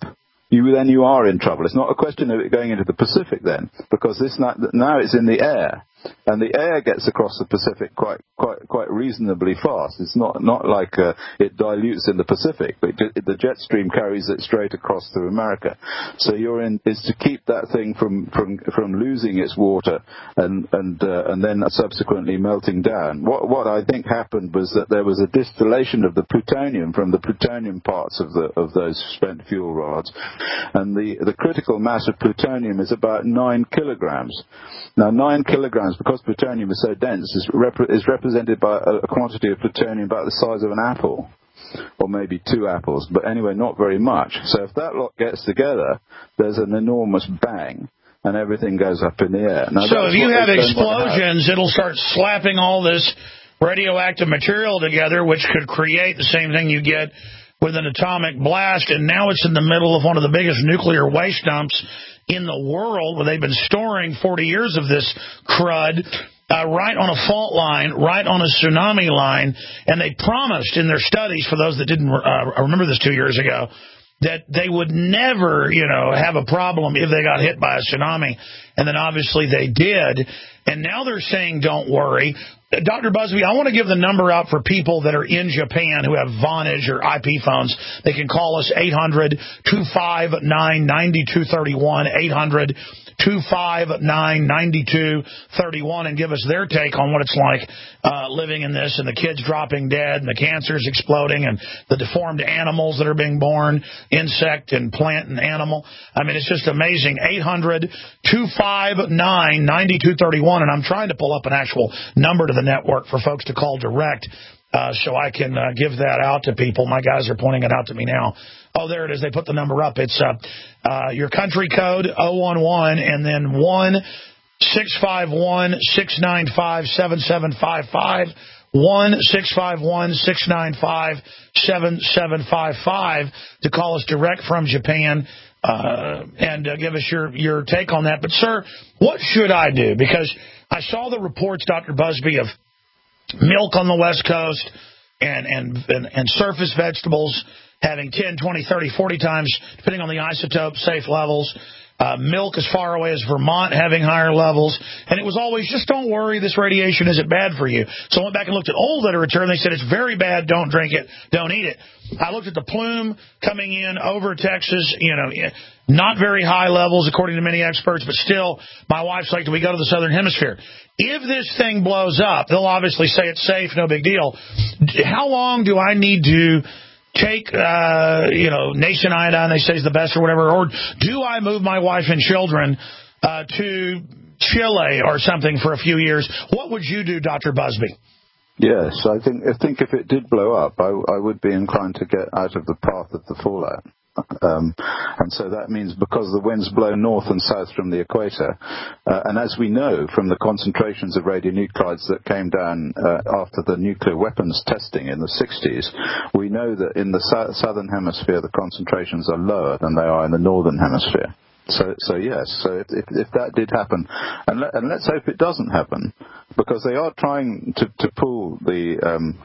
you then you are in trouble. It's not a question of it going into the Pacific then, because this now, now it's in the air, and the air gets across the Pacific quite quite quite reasonably fast. It's not not like uh, it dilutes in the Pacific, but it, the jet stream carries it straight across to America. So you're in is to keep that thing from from from losing its water and and uh, and then subsequently melting down. What what I think happened was that there was a distillation of the plutonium from the plutonium parts of the of those spent fuel rods, and the the critical mass of plutonium is about nine kilograms. Now nine kilograms, because plutonium is so dense, is, rep- is represented by a, a quantity of plutonium about the size of an apple, or maybe two apples, but anyway, not very much. So if that lot gets together, there's an enormous bang, and everything goes up in the air. Now, so if you have explosions, it'll start slapping all this radioactive material together, which could create the same thing you get with an atomic blast, and now it's in the middle of one of the biggest nuclear waste dumps in the world, where they've been storing forty years of this crud, uh, right on a fault line, right on a tsunami line, and they promised in their studies, for those that didn't uh, remember this two years ago, that they would never, you know, have a problem if they got hit by a tsunami, and then obviously they did, and now they're saying don't worry. Doctor Busby, I want to give the number out for people that are in Japan who have Vonage or I P phones. They can call us eight hundred, two five nine, nine two three one, eight hundred, two five nine, nine two three one, and give us their take on what it's like uh, living in this, and the kids dropping dead, and the cancers exploding, and the deformed animals that are being born, insect and plant and animal. I mean, it's just amazing. eight hundred, two five nine, nine two three one, and I'm trying to pull up an actual number to the network for folks to call direct, uh, so I can uh, give that out to people. My guys are pointing it out to me now. Oh, there it is. They put the number up. It's uh, uh, your country code, oh one one, and then one six five one, six nine five, seven seven five five, one six five one, six nine five, seven seven five five to call us direct from Japan. Uh, and uh, give us your, your take on that. But, sir, what should I do? Because I saw the reports, Doctor Busby, of milk on the West Coast and, and, and, and surface vegetables having ten, twenty, thirty, forty times, depending on the isotope, safe levels. Uh, milk as far away as Vermont having higher levels. And it was always, just don't worry, this radiation isn't bad for you. So I went back and looked at old literature, and they said it's very bad, don't drink it, don't eat it. I looked at the plume coming in over Texas, you know, not very high levels according to many experts, but still, my wife's like, do we go to the Southern Hemisphere? If this thing blows up, they'll obviously say it's safe, no big deal. How long do I need to take, uh, you know, Nation Iodine, they say is the best or whatever, or do I move my wife and children uh, to Chile or something for a few years? What would you do, Doctor Busby? Yes, I think I think if it did blow up, I, I would be inclined to get out of the path of the fallout. Um, and so that means because the winds blow north and south from the equator, uh, and as we know from the concentrations of radionuclides that came down uh, after the nuclear weapons testing in the sixties, we know that in the so- southern hemisphere the concentrations are lower than they are in the northern hemisphere. So, so yes. So if, if, if that did happen, and, let, and let's hope it doesn't happen, because they are trying to, to pull the um,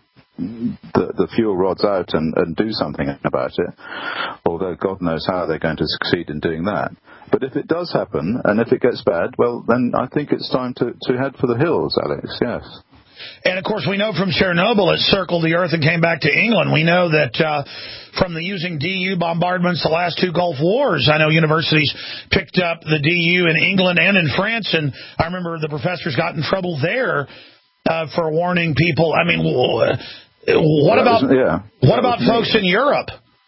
the, the fuel rods out and, and do something about it, although God knows how they're going to succeed in doing that. But if it does happen, and if it gets bad, well, then I think it's time to, to head for the hills, Alex, yes. And, of course, we know from Chernobyl it circled the Earth and came back to England. We know that uh, from the using D U bombardments the last two Gulf Wars, I know universities picked up the D U in England and in France, and I remember the professors got in trouble there uh, for warning people. I mean, what about, was, yeah, what about folks in Europe?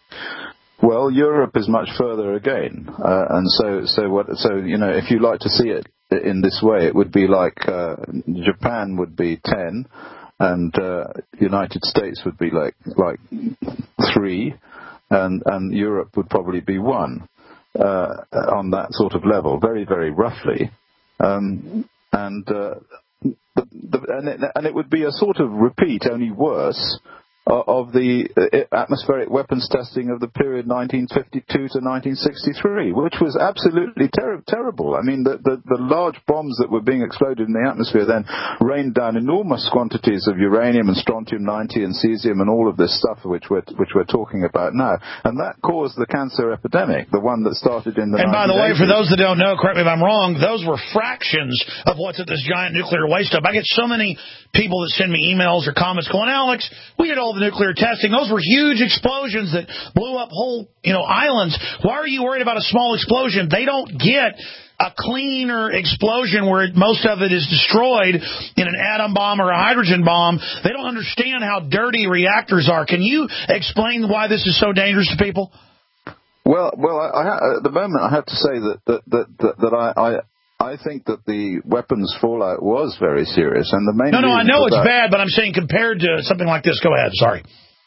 Well, Europe is much further again, uh, and so so what? So you know, if you like to see it in this way, it would be like uh, Japan would be ten, and uh, United States would be like like three, and and Europe would probably be one uh, on that sort of level, very very roughly, um, and uh, the, the, and, it, and it would be a sort of repeat, only worse, of the atmospheric weapons testing of the period nineteen fifty-two to nineteen sixty-three, which was absolutely ter- terrible. I mean, the, the, the large bombs that were being exploded in the atmosphere then rained down enormous quantities of uranium and strontium ninety and cesium and all of this stuff which we're, which we're talking about now. And that caused the cancer epidemic, the one that started in the And by the way, nineteen eighties. for those that don't know, correct me if I'm wrong, those were fractions of what's at this giant nuclear waste dump. I get so many people that send me emails or comments going, Alex, we did all the nuclear testing. Those were huge explosions that blew up whole, you know, islands. Why are you worried about a small explosion? They don't get a cleaner explosion where most of it is destroyed in an atom bomb or a hydrogen bomb. They don't understand how dirty reactors are. Can you explain why this is so dangerous to people? Well, well, I, I, at the moment, I have to say that that that, that, that I. I I think that the weapons fallout was very serious, and the main no, no, I know it's that, bad, but I'm saying compared to something like this. Go ahead. Sorry.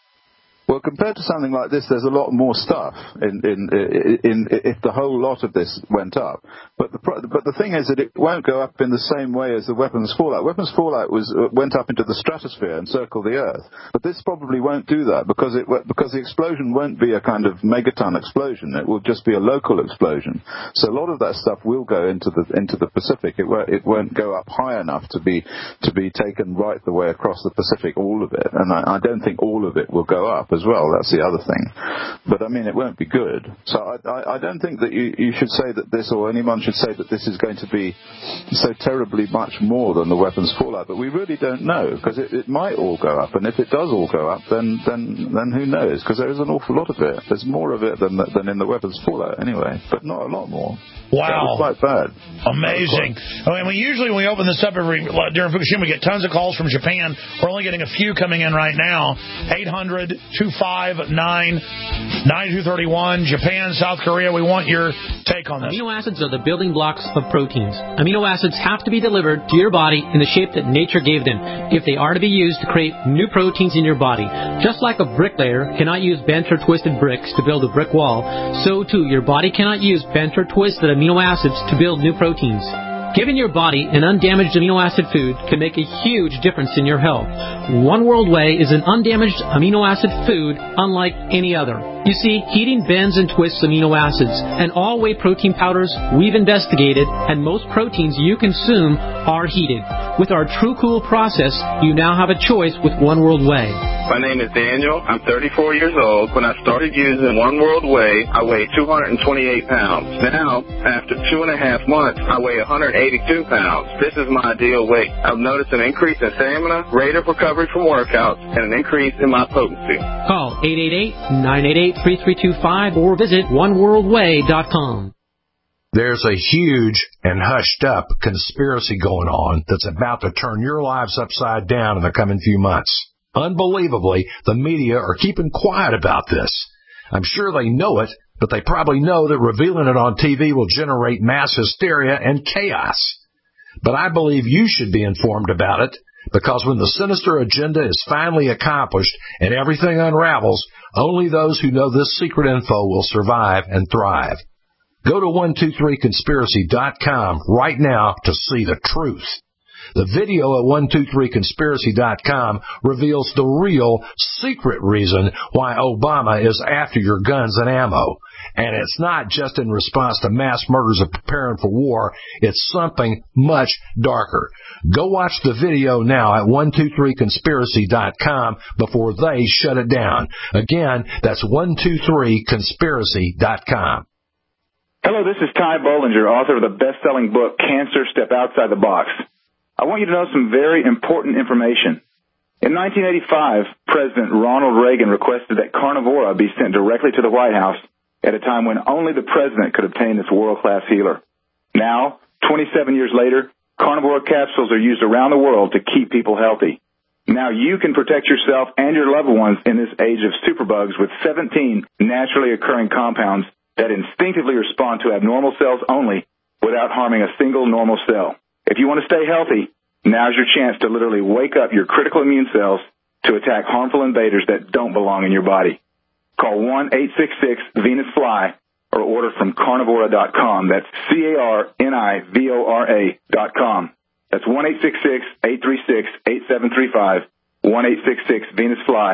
Well, compared to something like this, there's a lot more stuff in, in, in, in if the whole lot of this went up. But the but the thing is that it won't go up in the same way as the weapons fallout. Weapons fallout was went up into the stratosphere and circled the Earth. But this probably won't do that because it because the explosion won't be a kind of megaton explosion. It will just be a local explosion. So a lot of that stuff will go into the into the Pacific. It won't it won't go up high enough to be to be taken right the way across the Pacific, all of it. And I, I don't think all of it will go up as well. That's the other thing. But, I mean, it won't be good. So I, I, I don't think that you, you should say that this, or anyone should say that this is going to be so terribly much more than the weapons fallout. But we really don't know, because it, it might all go up. And if it does all go up, then then, then who knows? Because there is an awful lot of it. There's more of it than, than in the weapons fallout anyway, but not a lot more. Wow. Quite bad. Amazing. I mean, we usually, when we open this up every during Fukushima, we get tons of calls from Japan. We're only getting a few coming in right now. eight hundred, two five nine, nine two three one. Japan, South Korea, we want your take on this. Amino acids are the building blocks of proteins. Amino acids have to be delivered to your body in the shape that nature gave them if they are to be used to create new proteins in your body. Just like a bricklayer cannot use bent or twisted bricks to build a brick wall, so too your body cannot use bent or twisted amino acids to build new proteins. Giving your body an undamaged amino acid food can make a huge difference in your health. One World Whey is an undamaged amino acid food unlike any other. You see, heating bends and twists amino acids, and all whey protein powders we've investigated, and most proteins you consume are heated. With our True Cool process, you now have a choice with One World Whey. My name is Daniel. I'm thirty-four years old. When I started using One World Whey, I weighed two hundred twenty-eight pounds. Now, after two and a half months, I weigh one hundred eighty-two pounds. This is my ideal weight. I've noticed an increase in stamina, rate of recovery from workouts, and an increase in my potency. Call eight eight eight, nine eight eight, three three two five or visit one world way dot com. There's a huge and hushed up conspiracy going on that's about to turn your lives upside down in the coming few months. Unbelievably, the media are keeping quiet about this. I'm sure they know it, but they probably know that revealing it on T V will generate mass hysteria and chaos. But I believe you should be informed about it, because when the sinister agenda is finally accomplished and everything unravels, only those who know this secret info will survive and thrive. Go to one two three conspiracy dot com right now to see the truth. The video at one two three conspiracy dot com reveals the real, secret reason why Obama is after your guns and ammo. And it's not just in response to mass murders of preparing for war. It's something much darker. Go watch the video now at one two three conspiracy dot com before they shut it down. Again, that's one two three conspiracy dot com. Hello, this is Ty Bollinger, author of the best-selling book, Cancer, Step Outside the Box. I want you to know some very important information. In nineteen eighty-five, President Ronald Reagan requested that Carnivora be sent directly to the White House at a time when only the president could obtain this world-class healer. Now, twenty-seven years later, Carnivora capsules are used around the world to keep people healthy. Now you can protect yourself and your loved ones in this age of superbugs with seventeen naturally occurring compounds that instinctively respond to abnormal cells only without harming a single normal cell. If you want to stay healthy, now's your chance to literally wake up your critical immune cells to attack harmful invaders that don't belong in your body. Call one eight six six Venus Fly or order from carnivora dot com. That's C A R N I V O R A dot com. That's one eight six six, eight three six, eight seven three five, one eight six six Venus Fly,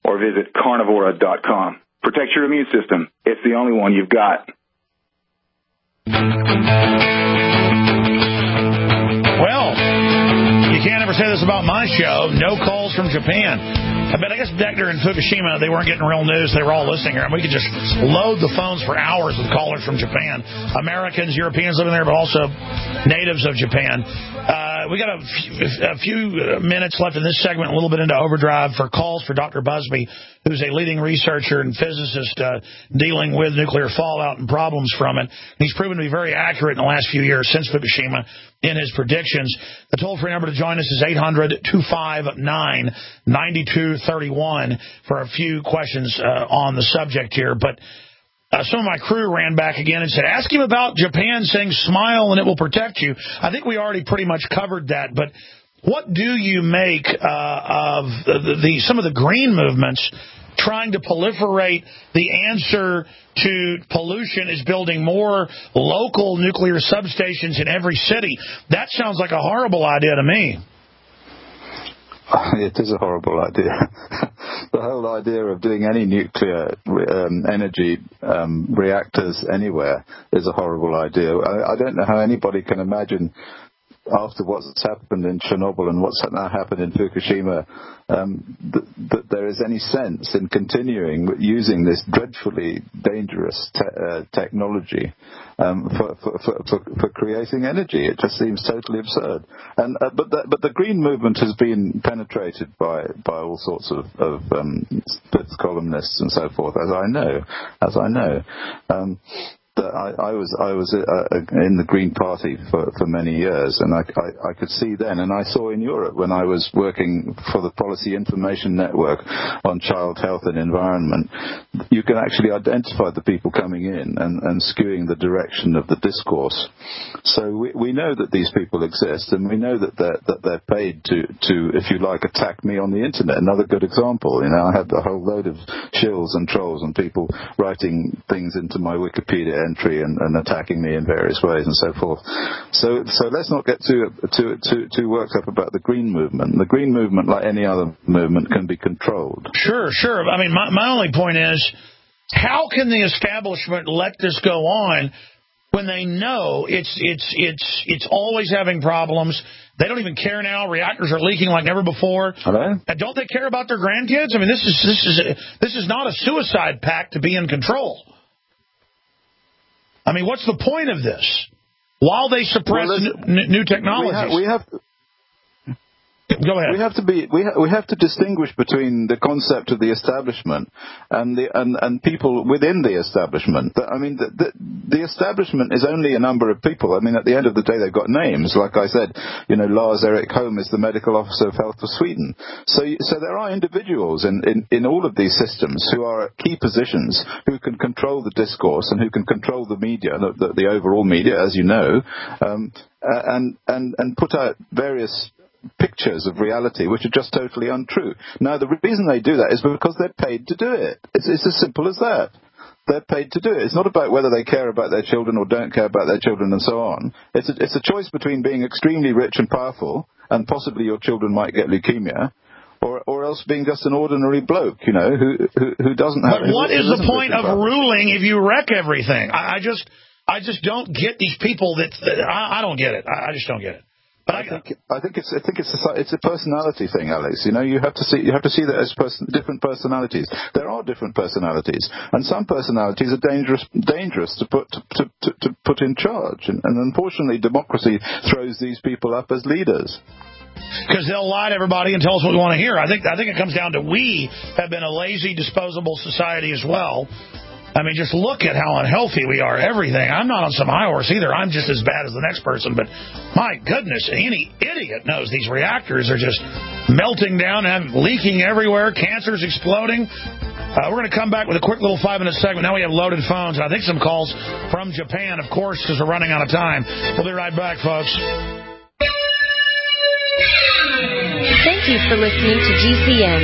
or visit carnivora dot com. Protect your immune system. It's the only one you've got. Well, you can't ever say this about my show. No calls from Japan. I bet I guess Decker and Fukushima, they weren't getting real news. They were all listening here. And we could just load the phones for hours with callers from Japan. Americans, Europeans living there, but also natives of Japan. Uh, we got a, f- a few minutes left in this segment, a little bit into overdrive for calls for Doctor Busby, who's a leading researcher and physicist uh, dealing with nuclear fallout and problems from it. He's proven to be very accurate in the last few years since Fukushima in his predictions. The toll-free number to join us is eight hundred, two five nine, nine two three one for a few questions uh, on the subject here. But uh, some of my crew ran back again and said, ask him about Japan saying smile and it will protect you. I think we already pretty much covered that. But what do you make uh, of the, the some of the green movements trying to proliferate the answer to pollution is building more local nuclear substations in every city? That sounds like a horrible idea to me. It is a horrible idea. The whole idea of doing any nuclear um, energy um, reactors anywhere is a horrible idea. I, I don't know how anybody can imagine, after what's happened in Chernobyl and what's now happened in Fukushima, um, that, that there is any sense in continuing using this dreadfully dangerous te- uh, technology um, for, for, for, for, for creating energy. It just seems totally absurd. And uh, but the, but the green movement has been penetrated by, by all sorts of, of um, columnists and so forth, as I know, as I know. Um, I, I was I was uh, in the Green Party for, for many years, and I, I, I could see then, and I saw in Europe when I was working for the Policy Information Network on child health and environment, you can actually identify the people coming in and, and skewing the direction of the discourse. So we, we know that these people exist, and we know that they're, that they're paid to, to, if you like, attack me on the internet. Another good example, you know, I had a whole load of shills and trolls and people writing things into my Wikipedia entry and, and attacking me in various ways and so forth. So, so let's not get too, too, too, too worked up about the green movement. The green movement, like any other movement, can be controlled. Sure, sure. I mean, my, my only point is, how can the establishment let this go on when they know it's it's it's it's always having problems? They don't even care now. Reactors are leaking like never before. Hello? And don't they care about their grandkids? I mean, this is this is this is not a suicide pact to be in control. I mean, what's the point of this? While they suppress well, new, new technologies. We have, we have Go ahead. We have to be. We, ha- we have to distinguish between the concept of the establishment and the and, and people within the establishment. I mean, the, the, the establishment is only a number of people. I mean, at the end of the day, they've got names. Like I said, you know, Lars Erik Holm is the medical officer of Health for Sweden. So, so there are individuals in, in, in all of these systems who are at key positions, who can control the discourse and who can control the media, the, the, the overall media, as you know, um, and and and put out various pictures of reality which are just totally untrue. Now, the reason they do that is because they're paid to do it. It's, it's as simple as that. They're paid to do it. It's not about whether they care about their children or don't care about their children and so on. It's a, it's a choice between being extremely rich and powerful, and possibly your children might get leukemia, or or else being just an ordinary bloke, you know, who who, who doesn't have... But what is the point of ruling if you wreck everything? I, I just I just don't get these people that... that I, I don't get it. I, I just don't get it. But I think I think it's I think it's a, it's a personality thing, Alex. You know, you have to see you have to see that as person, different personalities. There are different personalities, and some personalities are dangerous dangerous to put to, to, to, to put in charge. And, and unfortunately, democracy throws these people up as leaders. Because they'll lie to everybody and tell us what we want to hear. I think I think it comes down to we have been a lazy, disposable society as well. I mean, just look at how unhealthy we are, everything. I'm not on some high horse either. I'm just as bad as the next person. But my goodness, any idiot knows these reactors are just melting down and leaking everywhere. Cancer's exploding. Uh, we're going to come back with a quick little five-minute segment. Now we have loaded phones, and I think some calls from Japan, of course, because we're running out of time. We'll be right back, folks. Thank you for listening to G C N.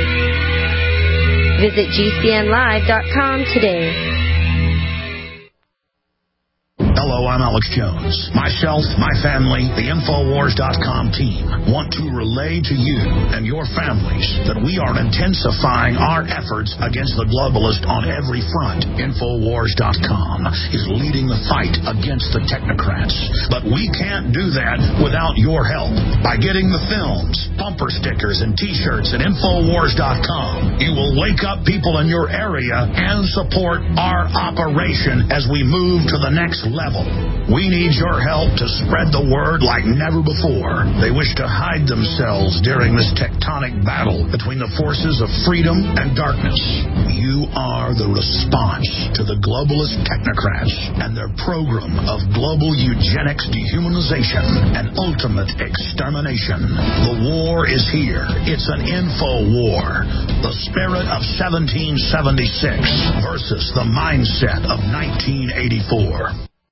Visit G C N live dot com today. Hello, I'm Alex Jones. Myself, my family, the Infowars dot com team want to relay to you and your families that we are intensifying our efforts against the globalist on every front. Infowars dot com is leading the fight against the technocrats. But we can't do that without your help. By getting the films, bumper stickers, and T-shirts at Infowars dot com, you will wake up people in your area and support our operation as we move to the next level. We need your help to spread the word like never before. They wish to hide themselves during this tectonic battle between the forces of freedom and darkness. You are the response to the globalist technocrats and their program of global eugenics, dehumanization, and ultimate extermination. The war is here. It's an info war. The spirit of seventeen seventy-six versus the mindset of nineteen eighty-four.